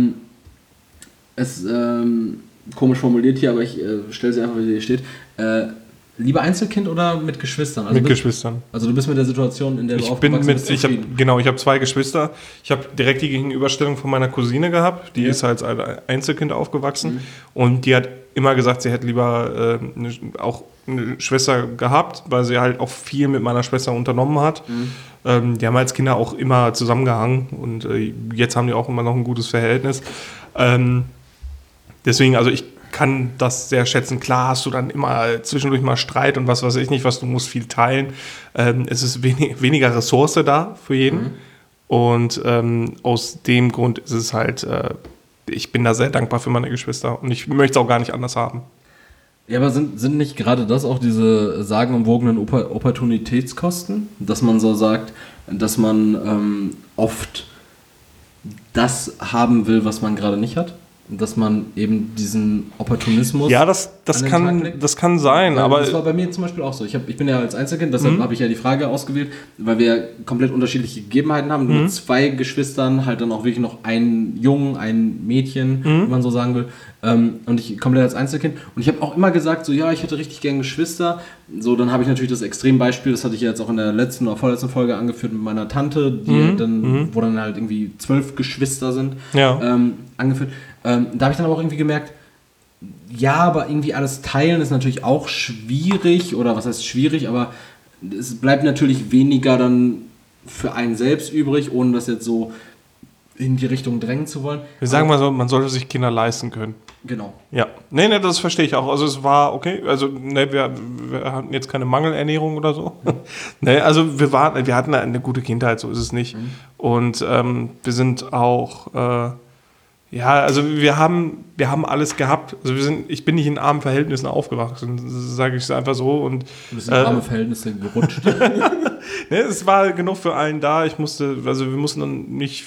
B: Komisch formuliert hier, aber ich stelle sie einfach, wie sie hier steht. Lieber Einzelkind oder mit Geschwistern? Also
A: mit Geschwistern.
B: Also du bist mit der Situation, in der du
A: aufgewachsen bist, ich habe 2 Geschwister. Ich habe direkt die Gegenüberstellung von meiner Cousine gehabt. Die ist halt als Einzelkind aufgewachsen. Und die hat immer gesagt, sie hätte lieber auch eine Schwester gehabt, weil sie halt auch viel mit meiner Schwester unternommen hat. Die haben als Kinder auch immer zusammengehangen. Und jetzt haben die auch immer noch ein gutes Verhältnis. Deswegen, also ich kann das sehr schätzen. Klar hast du dann immer zwischendurch mal Streit und was weiß ich nicht, was du musst viel teilen. Es ist weniger Ressource da für jeden. Und aus dem Grund ist es halt, ich bin da sehr dankbar für meine Geschwister und ich möchte es auch gar nicht anders haben.
B: Ja, aber sind nicht gerade das auch diese sagenumwogenen Opportunitätskosten? Dass man so sagt, dass man oft das haben will, was man gerade nicht hat? Dass man eben diesen Opportunismus.
A: Ja, das kann sein. Aber
B: das war bei mir zum Beispiel auch so. Ich bin ja als Einzelkind, deshalb habe ich ja die Frage ausgewählt, weil wir komplett unterschiedliche Gegebenheiten haben. Mit 2 Geschwistern, halt dann auch wirklich noch ein Jungen, ein Mädchen, wenn man so sagen will. Und ich komplett als Einzelkind. Und ich habe auch immer gesagt, so ja, ich hätte richtig gern Geschwister. So, dann habe ich natürlich das Extrembeispiel, das hatte ich jetzt auch in der letzten oder vorletzten Folge angeführt mit meiner Tante, die wo dann halt irgendwie 12 Geschwister sind, angeführt. Da habe ich dann aber auch irgendwie gemerkt, ja, aber irgendwie alles teilen ist natürlich auch schwierig, oder was heißt schwierig, aber es bleibt natürlich weniger dann für einen selbst übrig, ohne das jetzt so in die Richtung drängen zu wollen.
A: Wir sagen mal so, man sollte sich Kinder leisten können.
B: Genau.
A: Ja. Nee, das verstehe ich auch. Also es war okay. Also wir hatten jetzt keine Mangelernährung oder so. Nee, also wir hatten eine gute Kindheit, so ist es nicht. Und wir sind auch also wir haben alles gehabt. Also ich bin nicht in armen Verhältnissen aufgewachsen, sage ich es einfach so. Und
B: du bist in arme Verhältnisse gerutscht.
A: Ne, es war genug für allen da. Wir mussten dann nicht,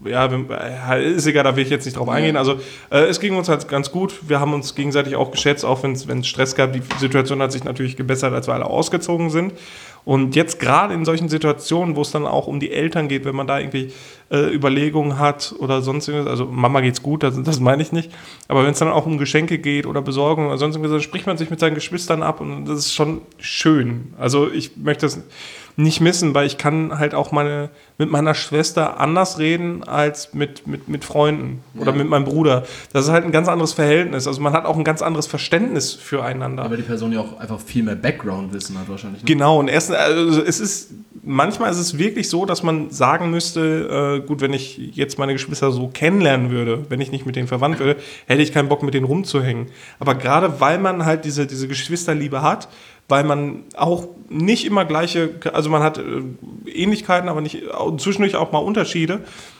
A: ist egal, da will ich jetzt nicht drauf eingehen. Also es ging uns halt ganz gut. Wir haben uns gegenseitig auch geschätzt, auch wenn es Stress gab. Die Situation hat sich natürlich gebessert, als wir alle ausgezogen sind. Und jetzt gerade in solchen Situationen, wo es dann auch um die Eltern geht, wenn man da irgendwie Überlegungen hat oder sonst irgendwas, also Mama geht's gut, das meine ich nicht, aber wenn es dann auch um Geschenke geht oder Besorgung oder sonst irgendwas, dann spricht man sich mit seinen Geschwistern ab und das ist schon schön. Also ich möchte das nicht missen, weil ich kann halt auch mit meiner Schwester anders reden als mit Freunden oder mit meinem Bruder. Das ist halt ein ganz anderes Verhältnis. Also man hat auch ein ganz anderes Verständnis füreinander.
B: Aber die Person ja auch einfach viel mehr Background-Wissen hat wahrscheinlich. Ne?
A: Genau, und manchmal ist es wirklich so, dass man sagen müsste, gut, wenn ich jetzt meine Geschwister so kennenlernen würde, wenn ich nicht mit denen verwandt würde, hätte ich keinen Bock, mit denen rumzuhängen. Aber gerade weil man halt diese Geschwisterliebe hat, weil man auch nicht immer also man hat Ähnlichkeiten, aber nicht zwischendurch auch mal Unterschiede.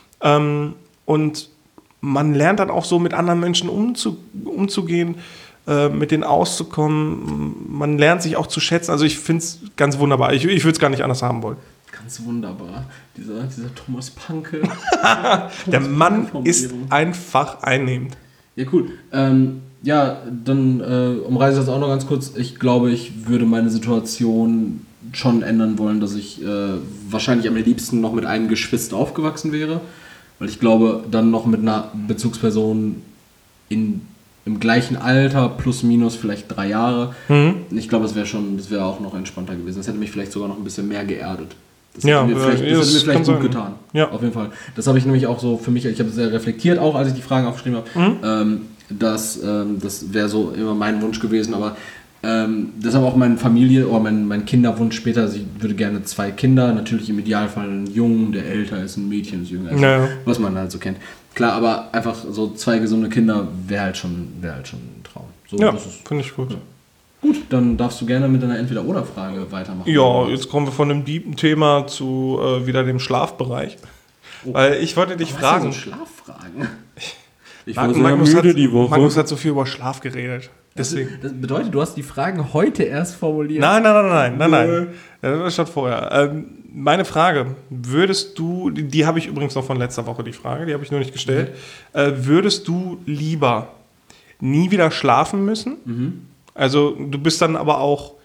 A: Und man lernt dann auch so mit anderen Menschen umzugehen, mit denen auszukommen. Man lernt sich auch zu schätzen. Also ich finde es ganz wunderbar. Ich würde es gar nicht anders haben wollen.
B: Ganz wunderbar. Dieser Thomas Panke.
A: Der Mann ist einfach einnehmend.
B: Ja, cool. Ja, dann umreiße ich das auch noch ganz kurz. Ich glaube, ich würde meine Situation schon ändern wollen, dass ich wahrscheinlich am liebsten noch mit einem Geschwister aufgewachsen wäre. Weil ich glaube, dann noch mit einer Bezugsperson im gleichen Alter, plus minus vielleicht 3 Jahre. Ich glaube, das wäre auch noch entspannter gewesen. Das hätte mich vielleicht sogar noch ein bisschen mehr geerdet. Das hätte mir vielleicht gut getan.
A: Ja.
B: Auf jeden Fall. Das habe ich nämlich auch so für mich, ich habe es sehr reflektiert, auch als ich die Fragen aufgeschrieben habe. Das wäre so immer mein Wunsch gewesen, aber deshalb auch meine Familie oder mein Kinderwunsch später. Also ich würde gerne 2 Kinder, natürlich im Idealfall einen Jungen, der älter ist, ein Mädchen, das jünger ist, was man halt so kennt. Klar, aber einfach so 2 gesunde Kinder wäre halt schon ein Traum. So,
A: ja, finde ich gut.
B: Ja. Gut, dann darfst du gerne mit deiner Entweder-Oder-Frage weitermachen.
A: Ja, jetzt kommen wir von dem deepen Thema zu wieder dem Schlafbereich. Weil ich wollte dich fragen.
B: So Schlaffragen?
A: Ich war sehr müde die Woche. Magnus hat so viel über Schlaf geredet. Deswegen.
B: Das bedeutet, du hast die Fragen heute erst formuliert?
A: Nein. Das war schon vorher. Meine Frage, würdest du, die habe ich übrigens noch von letzter Woche, die Frage, die habe ich nur nicht gestellt. Würdest du lieber nie wieder schlafen müssen? Also du bist dann aber auch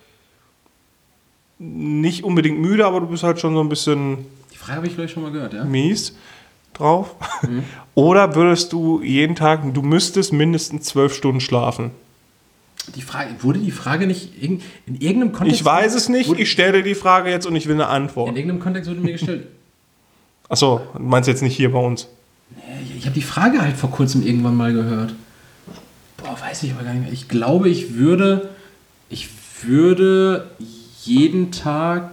A: nicht unbedingt müde, aber du bist halt schon so ein bisschen...
B: Die Frage habe ich, glaube ich, schon mal gehört, ja?
A: Mies drauf. Oder würdest du jeden Tag, du müsstest mindestens 12 Stunden schlafen?
B: Wurde die Frage nicht in irgendeinem Kontext...
A: Ich weiß es nicht, ich stelle die Frage jetzt und ich will eine Antwort.
B: In irgendeinem Kontext wurde mir gestellt.
A: Achso, du meinst jetzt nicht hier bei uns?
B: Ich habe die Frage halt vor kurzem irgendwann mal gehört. Weiß ich aber gar nicht mehr. Ich glaube, ich würde jeden Tag...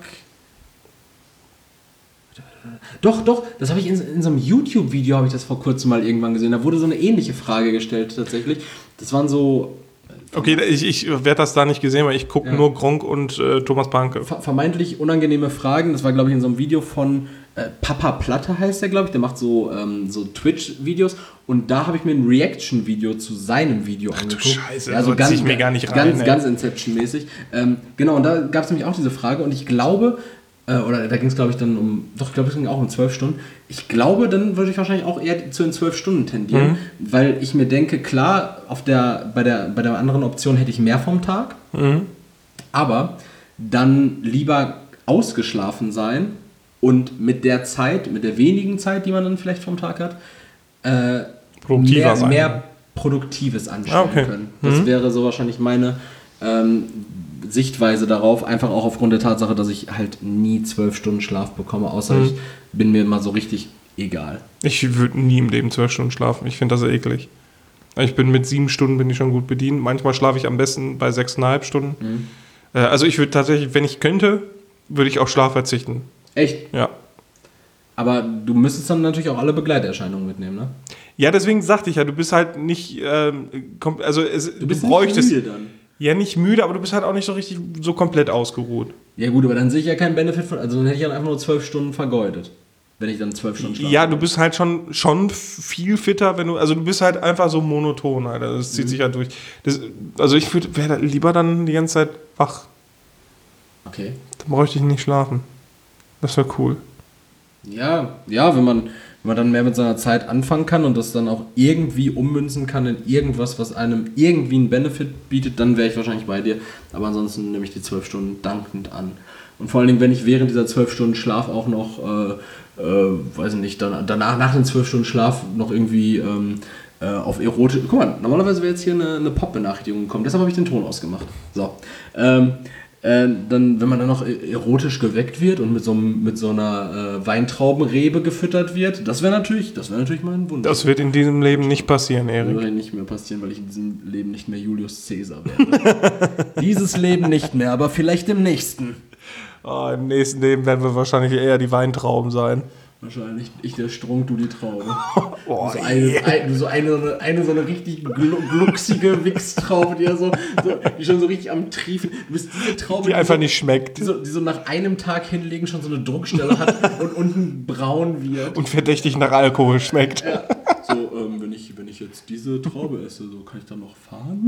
B: Doch, das habe ich in so einem YouTube-Video, habe ich das vor kurzem mal irgendwann gesehen. Da wurde so eine ähnliche Frage gestellt tatsächlich. Das waren so...
A: Okay, ich werde das da nicht gesehen, weil ich gucke nur Gronkh und Thomas Panke.
B: Vermeintlich unangenehme Fragen. Das war, glaube ich, in so einem Video von Papa Platte heißt der, glaube ich. Der macht so Twitch-Videos. Und da habe ich mir ein Reaction-Video zu seinem Video angeguckt.
A: Du Scheiße,
B: ja, so
A: ziehe ich mir gar nicht rein.
B: Ganz Inception-mäßig. Genau, und da gab es nämlich auch diese Frage. Und ich glaube... oder da ging es, glaube ich, dann um... Doch, ich glaube, es ging auch um 12 Stunden. Ich glaube, dann würde ich wahrscheinlich auch eher zu den 12 Stunden tendieren, weil ich mir denke, klar, bei der anderen Option hätte ich mehr vom Tag, aber dann lieber ausgeschlafen sein und mit der wenigen Zeit, die man dann vielleicht vom Tag hat, mehr Produktives anstellen können. Das wäre so wahrscheinlich meine... Sichtweise darauf, einfach auch aufgrund der Tatsache, dass ich halt nie 12 Stunden Schlaf bekomme, außer ich bin mir mal so richtig egal. Ich
A: würde nie im Leben 12 Stunden schlafen, ich finde das eklig. Ich bin mit 7 Stunden bin ich schon gut bedient, manchmal schlafe ich am besten bei 6,5 Stunden. Also ich würde tatsächlich, wenn ich könnte, würde ich auf Schlaf verzichten.
B: Echt?
A: Ja.
B: Aber du müsstest dann natürlich auch alle Begleiterscheinungen mitnehmen, ne?
A: Ja, deswegen sagte ich ja, du bist halt nicht, du bräuchtest...
B: Nicht müde dann.
A: Ja, nicht müde, aber du bist halt auch nicht so richtig so komplett ausgeruht.
B: Ja gut, aber dann sehe ich ja keinen Benefit von... Also dann hätte ich dann einfach nur 12 Stunden vergeudet. Wenn ich dann 12 Stunden schlafe.
A: Ja, du bist halt schon viel fitter, wenn du... Also du bist halt einfach so monoton, Alter. Das zieht sich halt durch. Also ich wäre lieber dann die ganze Zeit wach.
B: Okay.
A: Dann bräuchte ich nicht schlafen. Das wäre cool.
B: Ja, wenn man dann mehr mit seiner Zeit anfangen kann und das dann auch irgendwie ummünzen kann in irgendwas, was einem irgendwie einen Benefit bietet, dann wäre ich wahrscheinlich bei dir. Aber ansonsten nehme ich die 12 Stunden dankend an. Und vor allen Dingen, wenn ich während dieser 12 Stunden Schlaf auch noch, weiß ich nicht, danach, nach den 12 Stunden Schlaf noch irgendwie auf erotisch... Guck mal, normalerweise wäre jetzt hier eine Pop-Benachrichtigung gekommen. Deshalb habe ich den Ton ausgemacht. So. Dann, wenn man dann noch erotisch geweckt wird und mit so einer Weintraubenrebe gefüttert wird, das wäre natürlich mein Wunsch.
A: Das wird in diesem Leben nicht passieren, Erik.
B: Das wird nicht mehr passieren, weil ich in diesem Leben nicht mehr Julius Caesar werde. Dieses Leben nicht mehr, aber vielleicht im nächsten.
A: Oh, im nächsten Leben werden wir wahrscheinlich eher die Weintrauben sein.
B: Wahrscheinlich. Ich der Strunk, du die Traube.
A: Oh,
B: so eine richtig glucksige Wichstraube, die schon so richtig am Triefen. Du bist diese Traube,
A: die einfach nicht schmeckt.
B: Die so nach einem Tag hinlegen schon so eine Druckstelle hat und unten braun wird.
A: Und verdächtig nach Alkohol schmeckt.
B: Ja. So, wenn ich jetzt diese Traube esse, so kann ich dann noch fahren?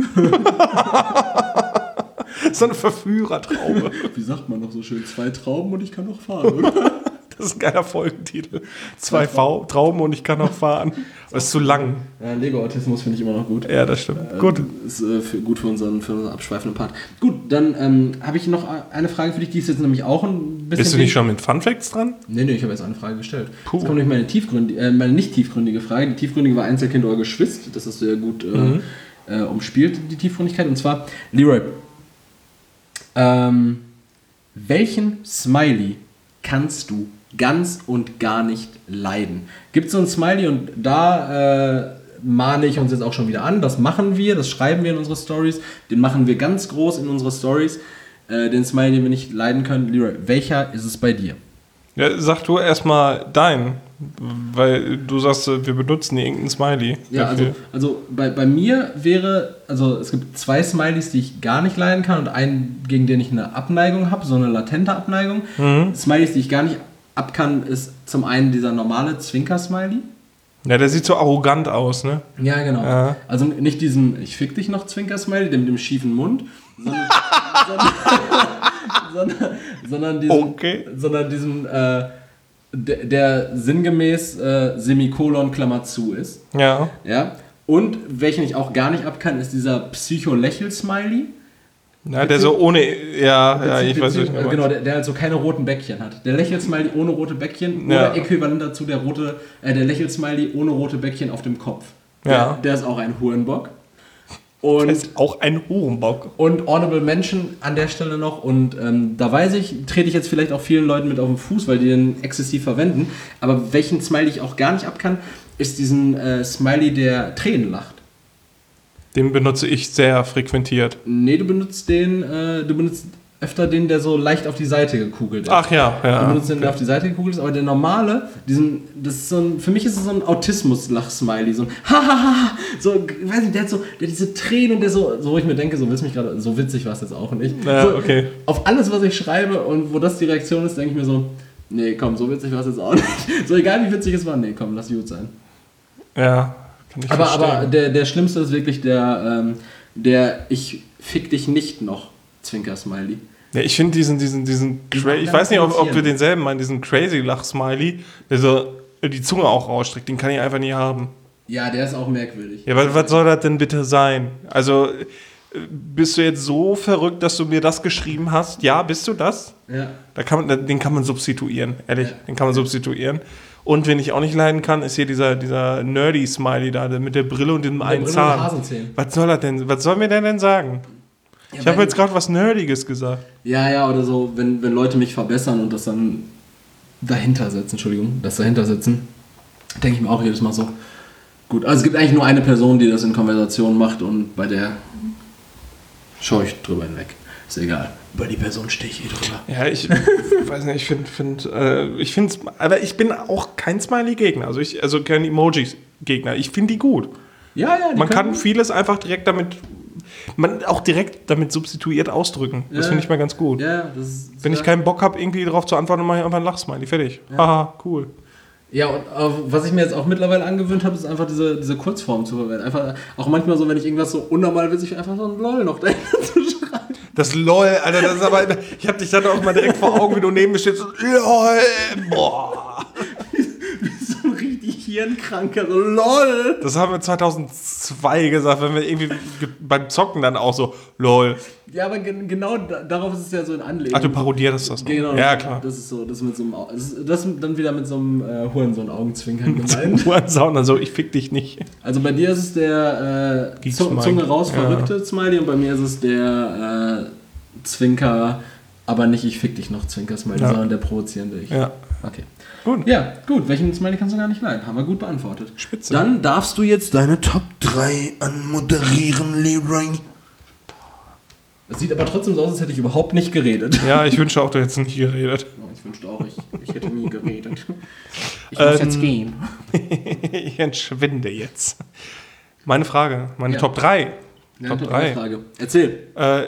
A: So eine Verführertraube.
B: Wie sagt man noch so schön? 2 Trauben und ich kann noch fahren, oder?
A: Das ist ein geiler Folgentitel. 2 Trauben und ich kann noch fahren. Das ist zu lang.
B: Ja, Lego-Autismus finde ich immer noch gut.
A: Ja, das stimmt. Gut.
B: Ist gut für unseren abschweifenden Part. Gut, dann habe ich noch eine Frage für dich, die ist jetzt nämlich auch ein bisschen...
A: Bist du nicht schon mit Fun Facts dran?
B: Nee, ich habe jetzt eine Frage gestellt.
A: Puh.
B: Jetzt kommt nämlich meine nicht tiefgründige Frage. Die tiefgründige war Einzelkind oder Geschwister. Das hast du ja gut umspielt, die Tiefgründigkeit. Und zwar, Leroy, welchen Smiley kannst du ganz und gar nicht leiden? Gibt es so einen Smiley und da mahne ich uns jetzt auch schon wieder an. Das machen wir, das schreiben wir in unsere Stories. Den machen wir ganz groß in unsere Stories. Den Smiley, den wir nicht leiden können. Leroy, welcher ist es bei dir?
A: Ja, sag du erstmal deinen, weil du sagst, wir benutzen irgendeinen Smiley.
B: Ja, also bei mir wäre, also es gibt 2 Smileys, die ich gar nicht leiden kann und einen, gegen den ich eine Abneigung habe, so eine latente Abneigung. Smileys, die ich gar nicht ab kann, ist zum einen dieser normale Zwinker-Smiley.
A: Ja, der sieht so arrogant aus, ne?
B: Ja, genau.
A: Ja.
B: Also nicht diesen ich fick dich noch Zwinker-Smiley, der mit dem schiefen Mund, sondern diesen der sinngemäß Semikolon Klammer zu ist.
A: Ja.
B: Ja. Und welchen ich auch gar nicht ab kann, ist dieser Psycho-Lächel-Smiley.
A: Ja, der so ohne, ja, ich weiß nicht.
B: Genau, der halt so keine roten Bäckchen hat. Der Lächel-Smiley ohne rote Bäckchen oder äquivalent dazu der Lächel-Smiley ohne rote Bäckchen auf dem Kopf.
A: Ja.
B: Der ist auch ein Hurenbock. Und
A: ist auch ein Hurenbock.
B: Und Honorable Mention an der Stelle noch. Und da weiß ich, trete ich jetzt vielleicht auch vielen Leuten mit auf den Fuß, weil die den exzessiv verwenden. Aber welchen Smiley ich auch gar nicht ab kann, ist diesen Smiley, der Tränen lacht.
A: Den benutze ich sehr frequentiert.
B: Nee, du benutzt öfter den, der so leicht auf die Seite gekugelt ist.
A: Ach ja.
B: Du benutzt den, der auf die Seite gekugelt ist, aber der normale, das ist so ein, für mich ist es so ein Autismus-Lach-Smiley, so ein Hahaha, so, weiß nicht, der hat diese Tränen und der so wo ich mir denke, so willst mich gerade, so witzig war es jetzt auch nicht.
A: Ja,
B: so,
A: okay.
B: Auf alles, was ich schreibe und wo das die Reaktion ist, denke ich mir so, nee, komm, so witzig war es jetzt auch nicht. So egal wie witzig es war, nee, komm, lass gut sein.
A: Ja.
B: Aber der Schlimmste ist wirklich der ich fick dich nicht noch Zwinker-Smiley.
A: Ja, ich finde diesen ich weiß nicht, ob wir denselben meinen, diesen Crazy-Lach-Smiley, der so die Zunge auch rausstreckt, den kann ich einfach nie haben.
B: Ja, der ist auch merkwürdig.
A: Ja, was soll das denn bitte sein? Also, bist du jetzt so verrückt, dass du mir das geschrieben hast? Ja, bist du das?
B: Ja.
A: Den kann man substituieren, ehrlich, den kann man substituieren. Und wen ich auch nicht leiden kann, ist hier dieser Nerdy-Smiley da, mit der Brille und dem einen Zahn. Was soll das denn? Was soll mir der denn sagen? Ja, ich habe jetzt gerade was Nerdiges gesagt.
B: Ja, oder so, wenn Leute mich verbessern und das dahinter setzen, denke ich mir auch jedes Mal so, gut, also es gibt eigentlich nur eine Person, die das in Konversation macht und bei der schaue ich drüber hinweg. Ist egal. Über die Person stehe ich drüber.
A: Ja, ich weiß nicht, ich finde, aber ich bin auch kein Smiley-Gegner, also kein Emoji-Gegner. Ich finde die gut.
B: Ja,
A: man kann vieles einfach direkt damit substituiert ausdrücken. Ja. Das finde ich mal ganz gut.
B: Ja,
A: wenn ich keinen Bock habe, irgendwie darauf zu antworten, mache ich einfach ein Lachsmiley. Fertig. Ja. Haha, cool.
B: Ja, und was ich mir jetzt auch mittlerweile angewöhnt habe, ist einfach diese Kurzform zu verwenden. Einfach auch manchmal so, wenn ich irgendwas so unnormal witzig, einfach so ein LOL noch dahinter zu schreiben.
A: Das LOL, Alter, das ist aber, ich hab dich dann auch mal direkt vor Augen, wie du neben mir stehst, so, LOL, boah.
B: Wie so ein richtig Hirnkranker, so LOL.
A: Das haben wir 2002 gesagt, wenn wir irgendwie beim Zocken dann auch so, LOL.
B: Ja, aber genau darauf ist es ja so ein Anlegen.
A: Ach, du parodierst das noch.
B: Genau,
A: ja, klar.
B: Das ist so, das dann wieder mit so einem Hurensohn-Augenzwinkern gemeint.
A: Hurensohn, also ich fick dich nicht.
B: Also bei dir ist es der Zunge raus verrückte Smiley und bei mir ist es der Zwinker, aber nicht ich fick dich noch Zwinker-Smiley, sondern der provozierende ich.
A: Ja.
B: Okay.
A: Gut.
B: Ja, gut. Welchen Smiley kannst du gar nicht leiden? Haben wir gut beantwortet.
A: Spitze.
B: Dann darfst du jetzt deine Top 3 anmoderieren, Leroy. Das sieht aber trotzdem so aus, als hätte ich überhaupt nicht geredet.
A: Ja, ich wünsche auch, du hättest nicht geredet.
B: Oh, ich wünschte auch, ich hätte nie geredet. Ich muss jetzt gehen.
A: Ich entschwinde jetzt. Meine Frage, meine Top 3.
B: Ja, Top 3 Frage. Erzähl.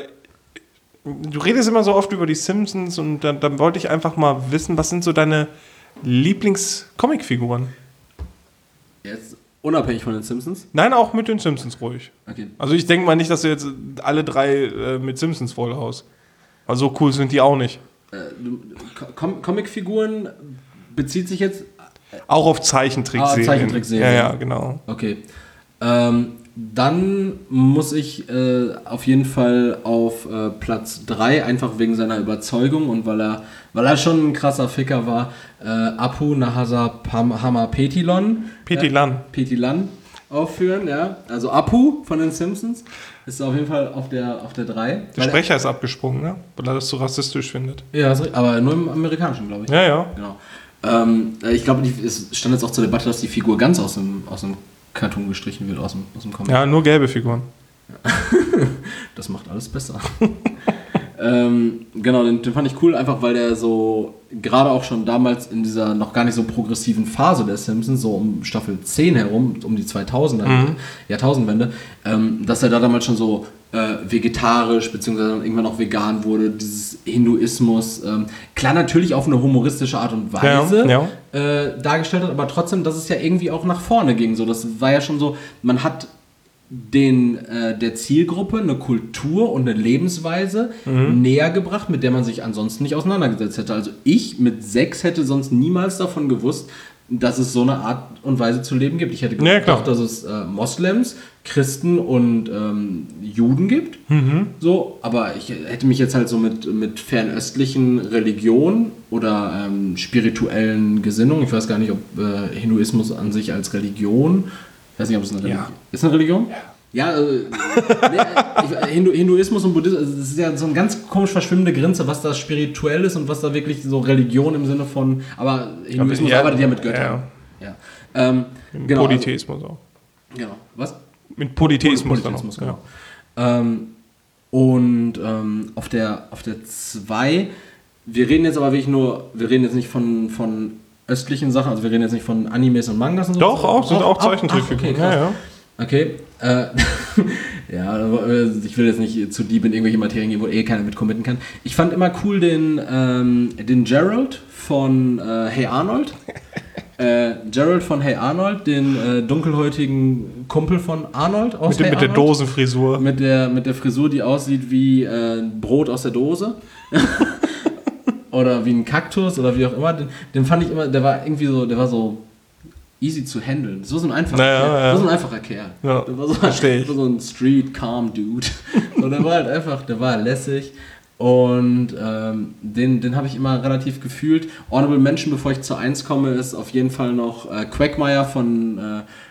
A: Du redest immer so oft über die Simpsons und dann wollte ich einfach mal wissen, was sind so deine Lieblings-Comicfiguren?
B: Jetzt unabhängig von den Simpsons?
A: Nein, auch mit den Simpsons ruhig.
B: Okay.
A: Also ich denke mal nicht, dass du jetzt alle 3 mit Simpsons vollhaust. Also so cool sind die auch nicht.
B: Comicfiguren bezieht sich jetzt...
A: Auch auf Zeichentrickserien.
B: Zeichentrickserien.
A: Ja, genau.
B: Okay. Dann muss ich auf jeden Fall auf Platz 3, einfach wegen seiner Überzeugung und weil er schon ein krasser Ficker war, Apu Nahasapama Petilon. Petilan aufführen, ja. Also Apu von den Simpsons ist auf jeden Fall auf der 3.
A: Der Sprecher ist abgesprungen, ne? Weil er das so rassistisch findet.
B: Ja, aber nur im Amerikanischen, glaube ich.
A: Ja.
B: Genau. Ich glaube, es stand jetzt auch zur Debatte, dass die Figur ganz aus dem Cartoon gestrichen wird, aus dem Comic.
A: Ja, nur gelbe Figuren.
B: Das macht alles besser. Genau, den fand ich cool, einfach weil der so, gerade auch schon damals in dieser noch gar nicht so progressiven Phase der Simpsons, so um Staffel 10 herum, um die 2000er, Jahrtausendwende, dass er da damals schon so vegetarisch, beziehungsweise dann irgendwann auch vegan wurde, dieses Hinduismus, klar natürlich auf eine humoristische Art und Weise dargestellt hat, aber trotzdem, dass es ja irgendwie auch nach vorne ging. So, das war ja schon so, man hat der Zielgruppe eine Kultur und eine Lebensweise näher gebracht, mit der man sich ansonsten nicht auseinandergesetzt hätte. Also ich mit 6 hätte sonst niemals davon gewusst, dass es so eine Art und Weise zu leben gibt. Ich hätte gedacht, dass es Moslems, Christen und Juden gibt. So, aber ich hätte mich jetzt halt so mit fernöstlichen Religionen oder spirituellen Gesinnungen, ich weiß gar nicht, ob Hinduismus an sich als Religion, ich weiß nicht, ob es eine Religion ist. Eine Religion? Ja. Hinduismus und Buddhismus, also das ist ja so eine ganz komisch verschwimmende Grenze, was da spirituell ist und was da wirklich so Religion im Sinne von, aber Hinduismus arbeitet ja mit Göttern. Ja.
A: Genau, Polytheismus auch.
B: Genau. Was?
A: Mit Polytheismus dann auch.
B: Genau. Ja. Und auf der 2, wir reden jetzt nicht von östlichen Sachen, also wir reden jetzt nicht von Animes und Mangas und so.
A: Doch, sind auch Zeichentrickfiguren.
B: Okay, ich will jetzt nicht zu deep in irgendwelche Materien gehen, wo keiner mit committen kann. Ich fand immer cool den Gerald von Hey Arnold. Gerald von Hey Arnold, den dunkelhäutigen Kumpel von Arnold aus
A: mit der Dosenfrisur.
B: Mit der Frisur, die aussieht wie Brot aus der Dose. Oder wie ein Kaktus oder wie auch immer. Den fand ich immer, der war so easy zu handeln. So ein einfacher Kerl.
A: Ja,
B: der war so ein Street Calm Dude. So, der war halt einfach, der war lässig. Und den habe ich immer relativ gefühlt. Honorable Mention, bevor ich zur 1 komme, ist auf jeden Fall noch Quagmire von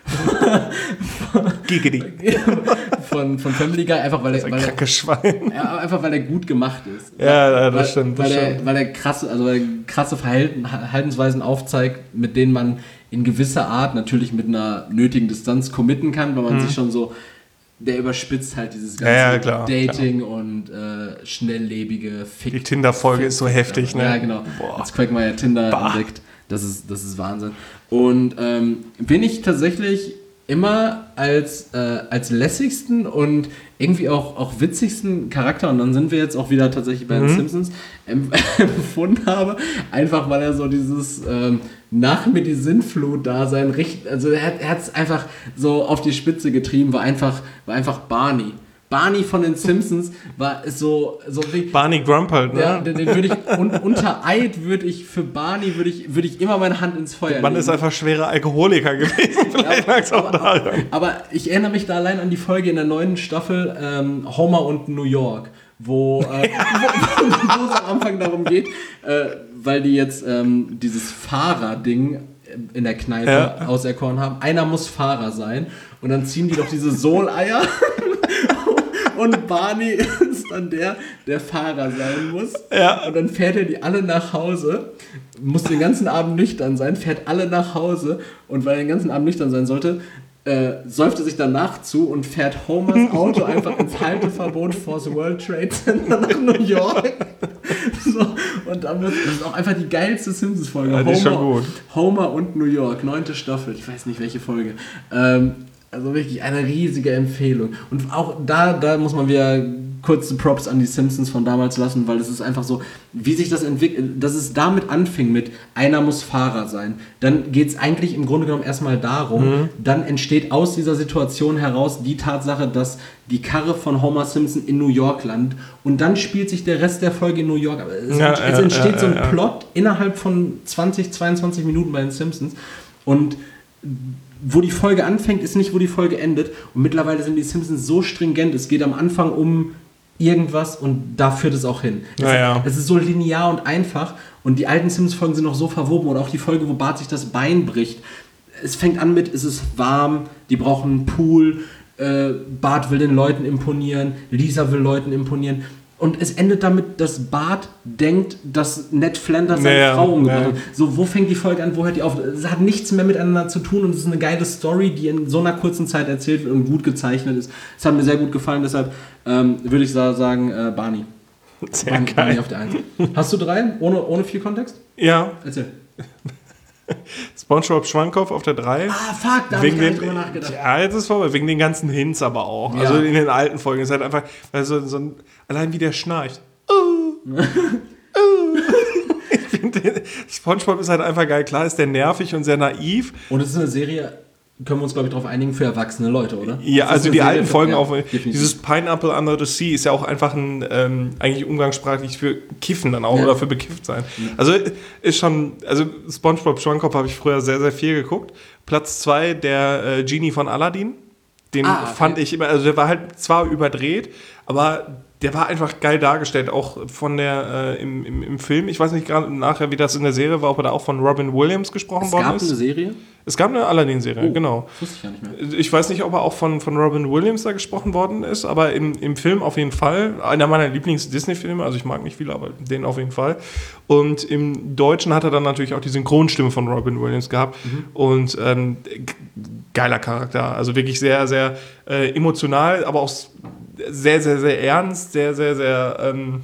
B: Family Guy, einfach weil er gut gemacht ist.
A: Ja, das stimmt.
B: Weil er krasse Verhaltensweisen aufzeigt, mit denen man in gewisser Art natürlich mit einer nötigen Distanz committen kann, weil man sich schon so, der überspitzt halt dieses ganze Dating und schnelllebige Fick.
A: Die Tinder-Folge ist so heftig, ne?
B: Ja, genau. Als Quagmire Tinder entdeckt. Das ist Wahnsinn. Und bin ich tatsächlich immer als lässigsten und irgendwie auch witzigsten Charakter, und dann sind wir jetzt auch wieder tatsächlich bei den Simpsons, empfunden habe, einfach weil er so dieses nach mir die Sinnflut Dasein also er hat es einfach so auf die Spitze getrieben, war einfach Barney. Barney von den Simpsons war so wie
A: Barney Grump halt, ne?
B: Ja, den würde ich unter Eid würde ich immer meine Hand ins Feuer legen.
A: Man ist einfach schwerer Alkoholiker gewesen, vielleicht lag es auch daran.
B: Aber ich erinnere mich da allein an die Folge in der 9. Staffel Homer und New York, wo es am Anfang darum geht, weil die jetzt dieses Fahrer-Ding in der Kneipe auserkoren haben. Einer muss Fahrer sein und dann ziehen die doch diese Soleier und Barney ist dann der Fahrer sein muss. Ja. Und dann fährt er die alle nach Hause, muss den ganzen Abend nüchtern sein, fährt alle nach Hause und weil er den ganzen Abend nüchtern sein sollte, säuft er sich danach zu und fährt Homers Auto einfach ins Halteverbot vor das World Trade Center nach New York. So, und dann das ist auch einfach die geilste Simpsons-Folge.
A: Ja, die ist schon gut.
B: Homer und New York, 9. Staffel, ich weiß nicht welche Folge. Also wirklich eine riesige Empfehlung. Und auch da muss man wieder kurze Props an die Simpsons von damals lassen, weil es ist einfach so, wie sich das entwickelt, dass es damit anfing mit, einer muss Fahrer sein. Dann geht es eigentlich im Grunde genommen erstmal darum, dann entsteht aus dieser Situation heraus die Tatsache, dass die Karre von Homer Simpson in New York landet und dann spielt sich der Rest der Folge in New York. Aber es entsteht so ein Plot innerhalb von 20, 22 Minuten bei den Simpsons und wo die Folge anfängt, ist nicht, wo die Folge endet. Und mittlerweile sind die Simpsons so stringent. Es geht am Anfang um irgendwas und da führt es auch hin. Es ist so linear und einfach. Und die alten Simpsons-Folgen sind noch so verwoben. Oder auch die Folge, wo Bart sich das Bein bricht. Es fängt an mit, es ist warm, die brauchen einen Pool. Bart will den Leuten imponieren. Lisa will Leuten imponieren. Und es endet damit, dass Bart denkt, dass Ned Flanders seine Frau umgebracht hat. So, wo fängt die Folge an, wo hört die auf? Es hat nichts mehr miteinander zu tun und es ist eine geile Story, die in so einer kurzen Zeit erzählt wird und gut gezeichnet ist. Es hat mir sehr gut gefallen, deshalb würde ich sagen, Barney.
A: Sehr geil.
B: Barney auf der 1. Hast du 3, ohne viel Kontext?
A: Ja.
B: Erzähl.
A: SpongeBob Schwammkopf auf der 3.
B: Ah, fuck, da habe ich gar nicht drüber nachgedacht.
A: Ja, jetzt ist vorbei. Wegen den ganzen Hints aber auch. Ja. Also in den alten Folgen ist halt einfach, also so ein, allein wie der schnarcht. Ich finde, SpongeBob ist halt einfach geil. Klar ist der nervig und sehr naiv.
B: Und es ist eine Serie, können wir uns, glaube ich, darauf einigen, für erwachsene Leute, oder?
A: Ja, also die alten Folgen auch.
B: Definitiv.
A: Dieses Pineapple Under the Sea ist ja auch einfach ein, eigentlich umgangssprachlich für Kiffen dann auch oder für bekifft sein. Ja. Also ist schon, also SpongeBob Schwammkopf habe ich früher sehr, sehr viel geguckt. Platz 2, der Genie von Aladdin. Den fand ich immer, also der war halt zwar überdreht, aber der war einfach geil dargestellt, auch von der im Film. Ich weiß nicht gerade nachher, wie das in der Serie war, ob er da auch von Robin Williams gesprochen worden ist.
B: Es gab eine Serie?
A: Es gab eine Aladdin-Serie, genau.
B: Wusste ich ja nicht mehr.
A: Ich weiß nicht, ob er auch von Robin Williams da gesprochen worden ist, aber im Film auf jeden Fall. Einer meiner Lieblings-Disney-Filme, also ich mag nicht viele, aber den auf jeden Fall. Und im Deutschen hat er dann natürlich auch die Synchronstimme von Robin Williams gehabt. Und geiler Charakter, also wirklich sehr, sehr emotional, aber auch sehr, sehr, sehr ernst, sehr, sehr, sehr,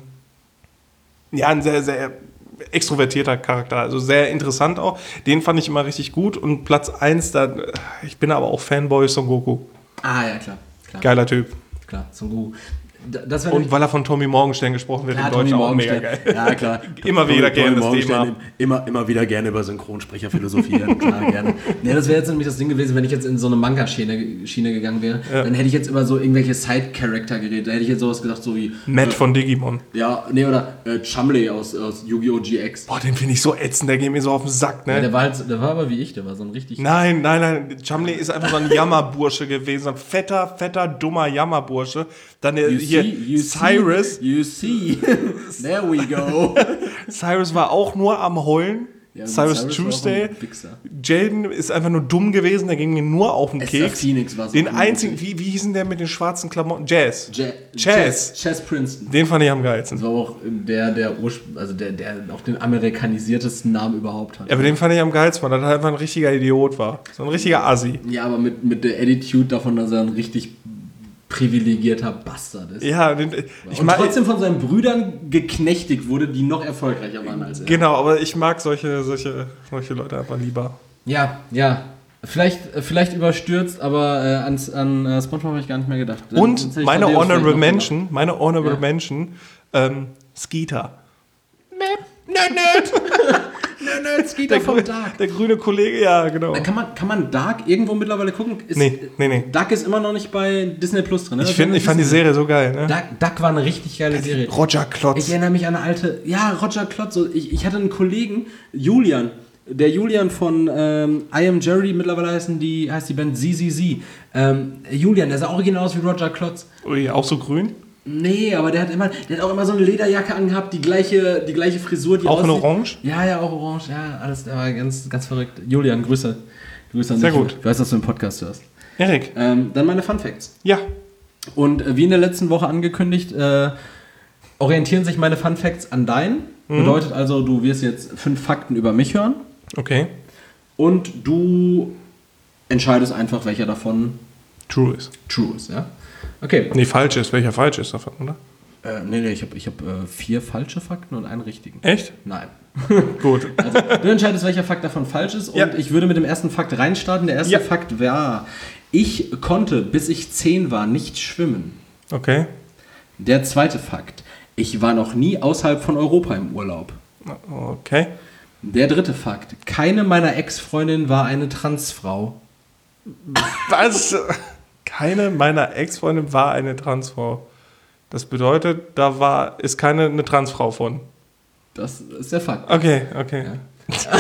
A: ein sehr, sehr extrovertierter Charakter, also sehr interessant auch. Den fand ich immer richtig gut. Und Platz 1, ich bin aber auch Fanboy Son Goku.
B: Ah, ja, klar.
A: Geiler Typ.
B: Klar, Son Goku.
A: Und weil er von Tommy Morgenstern gesprochen wird, im Deutschen auch mega geil.
B: Ja, klar.
A: Immer wieder gerne das Thema.
B: Immer wieder gerne über Synchronsprecher philosophieren. Klar, gerne. Nee, das wäre jetzt nämlich das Ding gewesen, wenn ich jetzt in so eine Manga-Schiene gegangen wäre, dann hätte ich jetzt über so irgendwelche Side-Character geredet. Da hätte ich jetzt sowas gesagt, so wie
A: Matt von Digimon.
B: Ja, nee, oder Chumley aus Yu-Gi-Oh! GX.
A: Boah, den finde ich so ätzend, der geht mir so auf den Sack, ne?
B: Ja, der war aber wie ich, der war so ein richtig...
A: Nein, Chumley ist einfach so ein Jammerbursche gewesen, so ein fetter, dummer Jammerbursche. Dann Cyrus.
B: You see. There we go.
A: Cyrus war auch nur am Heulen. Ja, Cyrus Tuesday. Jaden ist einfach nur dumm gewesen, der ging mir nur auf den Keks.
B: Phoenix war so
A: den einzigen, wie hieß denn der mit den schwarzen Klamotten? Chaz
B: Princeton.
A: Den fand ich am geilsten.
B: Das war auch der auch den amerikanisiertesten Namen überhaupt hat.
A: Ja, aber den fand ich am geilsten, weil er einfach ein richtiger Idiot war. So ein richtiger Assi.
B: Ja, aber mit der Attitude davon, dass er ein richtig privilegierter Bastard ist.
A: Ja,
B: und trotzdem von seinen Brüdern geknechtigt wurde, die noch erfolgreicher waren als er.
A: Genau, aber ich mag solche Leute einfach lieber.
B: Ja. Vielleicht überstürzt, aber an SpongeBob habe ich gar nicht mehr gedacht.
A: Und meine Honorable Mention, Skeeter.
B: Nerd, Skeeter vom Dark.
A: Der grüne Kollege, ja, genau.
B: Kann man Dark irgendwo mittlerweile gucken?
A: Nee.
B: Dark ist immer noch nicht bei Disney Plus drin. Ne?
A: Ich fand die Serie so geil. Ne?
B: Dark war eine richtig geile Serie.
A: Roger Klotz.
B: Ich erinnere mich an eine alte... Ja, Roger Klotz. So, ich hatte einen Kollegen, Julian. Der Julian von I Am Jerry, mittlerweile heißt die Band ZZZ. Julian, der sah original aus wie Roger Klotz.
A: Ui, auch so grün?
B: Nee, aber der hat auch immer so eine Lederjacke angehabt, die gleiche Frisur, die
A: auch in Orange?
B: Ja, auch Orange. Ja, alles, der war ganz, ganz verrückt. Julian, Grüße an dich.
A: Sehr gut.
B: Ich weiß, dass du einen Podcast hörst.
A: Erik.
B: Dann meine Fun Facts.
A: Ja.
B: Und wie in der letzten Woche angekündigt, orientieren sich meine Fun Facts an deinen. Bedeutet also, du wirst jetzt 5 Fakten über mich hören.
A: Okay.
B: Und du entscheidest einfach, welcher davon
A: True ist,
B: ja. Okay.
A: Nee, falsch ist. Welcher falsch ist davon, oder?
B: Nee, ich hab 4 falsche Fakten und einen richtigen.
A: Echt?
B: Nein.
A: Gut.
B: Also, du entscheidest, welcher Fakt davon falsch ist. Und ich würde mit dem ersten Fakt reinstarten. Der erste Fakt war, ich konnte, bis ich 10 war, nicht schwimmen.
A: Okay.
B: Der zweite Fakt. Ich war noch nie außerhalb von Europa im Urlaub.
A: Okay.
B: Der dritte Fakt. Keine meiner Ex-Freundinnen war eine Transfrau.
A: Was? Keine meiner Ex-Freundinnen war eine Transfrau. Das bedeutet, ist keine eine Transfrau von.
B: Das ist der Fakt.
A: Okay.
B: Ja.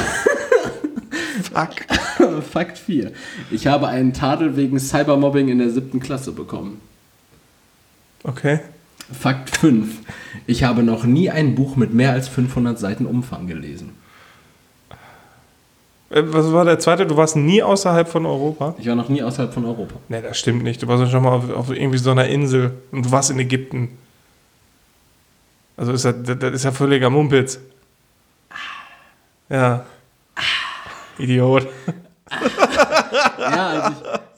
A: Fuck.
B: Fakt 4. Ich habe einen Tadel wegen Cybermobbing in der 7. Klasse bekommen.
A: Okay.
B: Fakt 5. Ich habe noch nie ein Buch mit mehr als 500 Seiten Umfang gelesen.
A: Was war der zweite? Du warst nie außerhalb von Europa?
B: Ich war noch nie außerhalb von Europa.
A: Nee, das stimmt nicht. Du warst ja schon mal auf irgendwie so einer Insel und du warst in Ägypten. Also das ist ja völliger Mumpitz. Ja. Idiot.
B: Ja,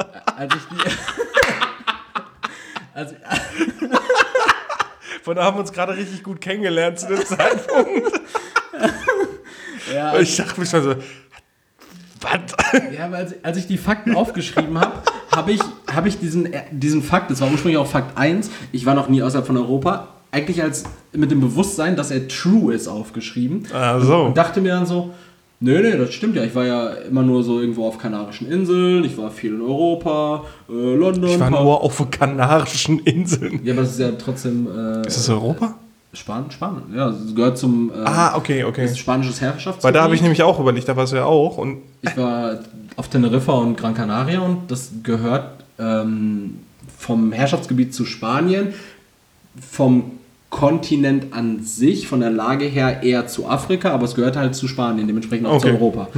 A: Von da haben wir uns gerade richtig gut kennengelernt zu dem Zeitpunkt.
B: ja,
A: Ich dachte mir schon so, was?
B: Ja, aber als ich die Fakten aufgeschrieben habe, habe ich diesen Fakt, das war ursprünglich auch Fakt 1, ich war noch nie außerhalb von Europa, eigentlich als mit dem Bewusstsein, dass er true ist, aufgeschrieben.
A: Ah, so.
B: Und dachte mir dann so, nee, das stimmt ja. Ich war ja immer nur so irgendwo auf Kanarischen Inseln, ich war viel in Europa, London.
A: Ich war nur auf Kanarischen Inseln.
B: Ja, aber das ist ja trotzdem...
A: Ist das Europa?
B: Spanien, ja, das gehört zum...
A: Okay.
B: Das ist spanisches Herrschaftsgebiet.
A: Weil da habe ich nämlich auch überlegt, da warst du ja auch. Und
B: ich war auf Teneriffa und Gran Canaria und das gehört vom Herrschaftsgebiet zu Spanien, vom Kontinent an sich, von der Lage her eher zu Afrika, aber es gehört halt zu Spanien, dementsprechend auch zu Europa.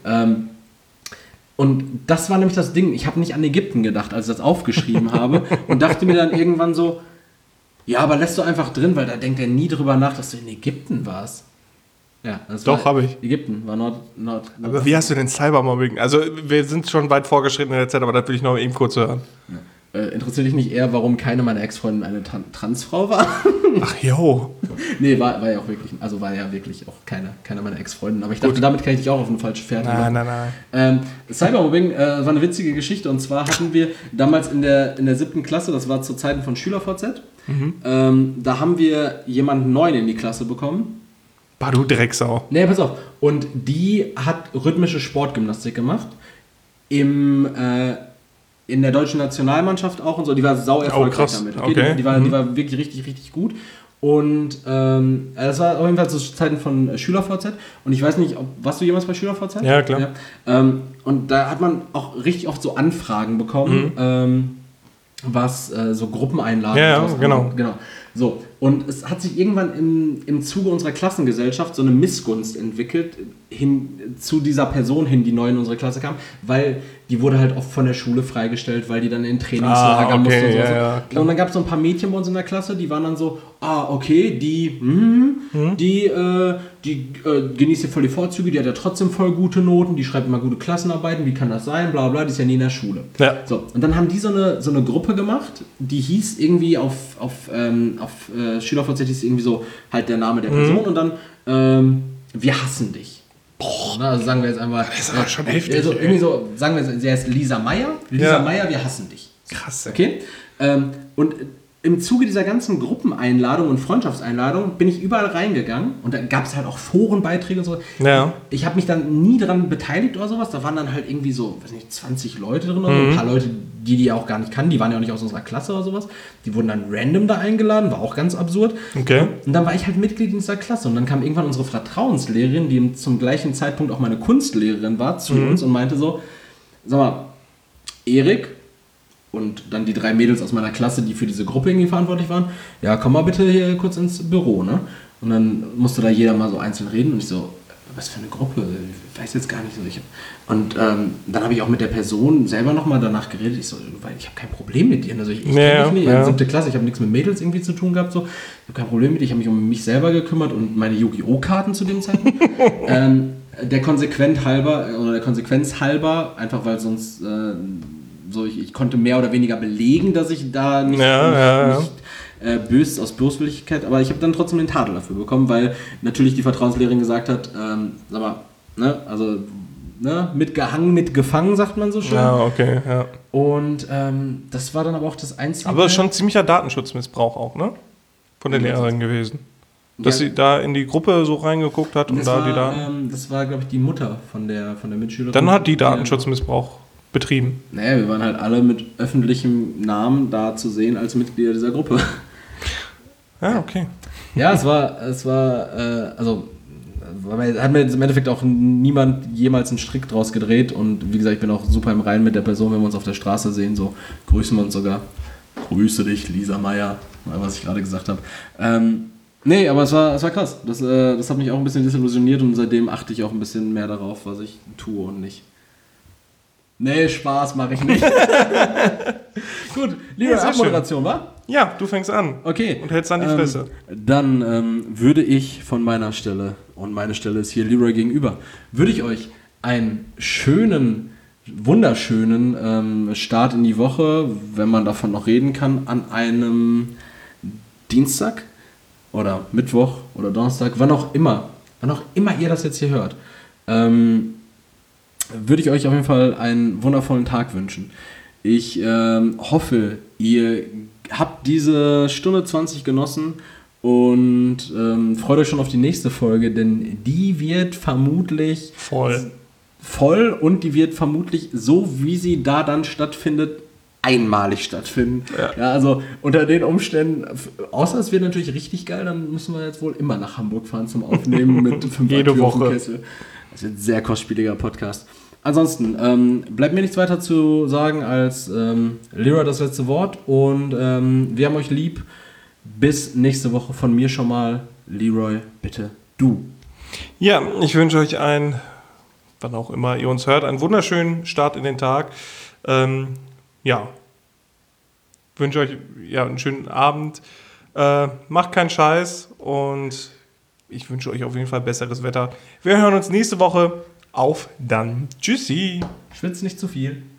B: Und das war nämlich das Ding, ich habe nicht an Ägypten gedacht, als ich das aufgeschrieben habe und dachte mir dann irgendwann so, ja, aber lässt du einfach drin, weil da denkt er nie drüber nach, dass du in Ägypten warst. Ja, das
A: Doch, habe ich.
B: Ägypten war Nord.
A: Aber wie hast du denn Cybermobbing? Also wir sind schon weit vorgeschritten in der Zeit, aber das will ich noch eben kurz hören.
B: Ja. Interessiert dich nicht eher, warum keine meiner Ex-Freundinnen eine Transfrau war?
A: Ach jo.
B: Nee, war ja auch wirklich, also war ja wirklich auch keine meiner Ex-Freundinnen. Aber ich dachte, damit kann ich dich auch auf eine falsche Fährte machen.
A: Nein.
B: Cybermobbing war eine witzige Geschichte. Und zwar hatten wir damals in der 7. Klasse, das war zu Zeiten von SchülerVZ, da haben wir jemanden neuen in die Klasse bekommen.
A: Bah, du Drecksau.
B: Nee, pass auf. Und die hat rhythmische Sportgymnastik gemacht. In der deutschen Nationalmannschaft auch und so. Die war sau erfolgreich damit. Okay? Die war wirklich richtig, richtig gut. Und das war auf jeden Fall zu Zeiten von SchülerVZ. Und ich weiß nicht, warst du jemals bei SchülerVZ?
A: Ja, klar.
B: Ja. Und da hat man auch richtig oft so Anfragen bekommen, was so Gruppeneinladungen.
A: Ja, genau.
B: So, und es hat sich irgendwann im Zuge unserer Klassengesellschaft so eine Missgunst entwickelt hin zu dieser Person hin, die neu in unsere Klasse kam, weil die wurde halt oft von der Schule freigestellt, weil die dann in Trainingslager musste und so.
A: Ja,
B: und dann gab es so ein paar Mädchen bei uns in der Klasse, die waren dann so, okay, die genießt ja voll die Vorzüge, die hat ja trotzdem voll gute Noten, die schreibt immer gute Klassenarbeiten, wie kann das sein, bla bla, die ist ja nie in der Schule.
A: Ja.
B: So, und dann haben die so eine Gruppe gemacht, die hieß irgendwie auf SchülerVZ hieß irgendwie so halt der Name der Person und dann wir hassen dich. Also sagen wir jetzt einmal.
A: Das ist aber schon heftig.
B: Also irgendwie so, sagen wir, sie heißt Lisa Meyer. Lisa Meyer, wir hassen dich.
A: Krass.
B: Okay? Und im Zuge dieser ganzen Gruppeneinladung und Freundschaftseinladung bin ich überall reingegangen und da gab es halt auch Forenbeiträge und so.
A: Ja.
B: Ich habe mich dann nie daran beteiligt oder sowas. Da waren dann halt irgendwie so, weiß nicht, 20 Leute drin oder so. Ein paar Leute, die ja auch gar nicht kannten, die waren ja auch nicht aus unserer Klasse oder sowas. Die wurden dann random da eingeladen, war auch ganz absurd.
A: Okay.
B: Und dann war ich halt Mitglied in dieser Klasse und dann kam irgendwann unsere Vertrauenslehrerin, die zum gleichen Zeitpunkt auch meine Kunstlehrerin war, zu uns und meinte so, sag mal, Erik, und dann die 3 Mädels aus meiner Klasse, die für diese Gruppe irgendwie verantwortlich waren, ja, komm mal bitte hier kurz ins Büro, ne? Und dann musste da jeder mal so einzeln reden und ich so, was für eine Gruppe? Ich weiß jetzt gar nicht so. Und dann habe ich auch mit der Person selber nochmal danach geredet. Ich so, weil ich habe kein Problem mit dir. Also ich kenne mich nicht. Ja. 7. Klasse, ich habe nichts mit Mädels irgendwie zu tun gehabt. So. Ich habe kein Problem mit dir. Ich habe mich um mich selber gekümmert und meine Yu-Gi-Oh! Karten zu dem Zeitpunkt. Der Konsequenz halber, einfach weil sonst ich konnte mehr oder weniger belegen, dass ich da nicht böse aus Böswilligkeit, aber ich habe dann trotzdem den Tadel dafür bekommen, weil natürlich die Vertrauenslehrerin gesagt hat, sag mal, ne, also mitgehangen, mitgefangen, sagt man so schön.
A: Ja, okay, ja.
B: Und das war dann aber auch das Einzige.
A: Aber schon ziemlicher Datenschutzmissbrauch auch, ne? von der Lehrerin gewesen. Dass
B: Ja.
A: sie da in die Gruppe so reingeguckt hat und
B: Das
A: da
B: war,
A: die Daten.
B: das war, glaube ich, die Mutter von der Mitschülerin.
A: Dann hat die Datenschutzmissbrauch betrieben.
B: Naja, wir waren halt alle mit öffentlichem Namen da zu sehen als Mitglieder dieser Gruppe.
A: Ja, okay.
B: Ja, hat mir im Endeffekt auch niemand jemals einen Strick draus gedreht und wie gesagt, ich bin auch super im Reinen mit der Person, wenn wir uns auf der Straße sehen, so grüßen wir uns sogar. Grüße dich, Lisa Meyer, was ich gerade gesagt habe. Nee, aber es war krass. Das hat mich auch ein bisschen desillusioniert und seitdem achte ich auch ein bisschen mehr darauf, was ich tue und nicht. Nee, Spaß mache ich nicht. Gut, liebe
A: Ja, sehr
B: Abmoderation, wa?
A: Ja, du fängst an.
B: Okay.
A: Und hältst dann die Fresse.
B: Dann würde ich von meiner Stelle, und meine Stelle ist hier Leroy gegenüber, würde ich euch einen schönen, wunderschönen Start in die Woche, wenn man davon noch reden kann, an einem Dienstag oder Mittwoch oder Donnerstag, wann auch immer ihr das jetzt hier hört, würde ich euch auf jeden Fall einen wundervollen Tag wünschen. Ich hoffe, ihr habt diese Stunde 20 genossen und freut euch schon auf die nächste Folge, denn die wird vermutlich voll und die wird vermutlich so, wie sie da dann stattfindet, einmalig stattfinden. Ja, also unter den Umständen, außer es wird natürlich richtig geil, dann müssen wir jetzt wohl immer nach Hamburg fahren zum Aufnehmen mit 5
A: Jede
B: Tür auf dem
A: Woche.
B: Kessel. Das wird ein sehr kostspieliger Podcast. Ansonsten, bleibt mir nichts weiter zu sagen als Leroy das letzte Wort und wir haben euch lieb. Bis nächste Woche von mir schon mal. Leroy, bitte du.
A: Ja, ich wünsche euch wann auch immer ihr uns hört, einen wunderschönen Start in den Tag. Wünsche euch einen schönen Abend. Macht keinen Scheiß und ich wünsche euch auf jeden Fall besseres Wetter. Wir hören uns nächste Woche. Auf dann. Tschüssi.
B: Schwitzt nicht zu viel.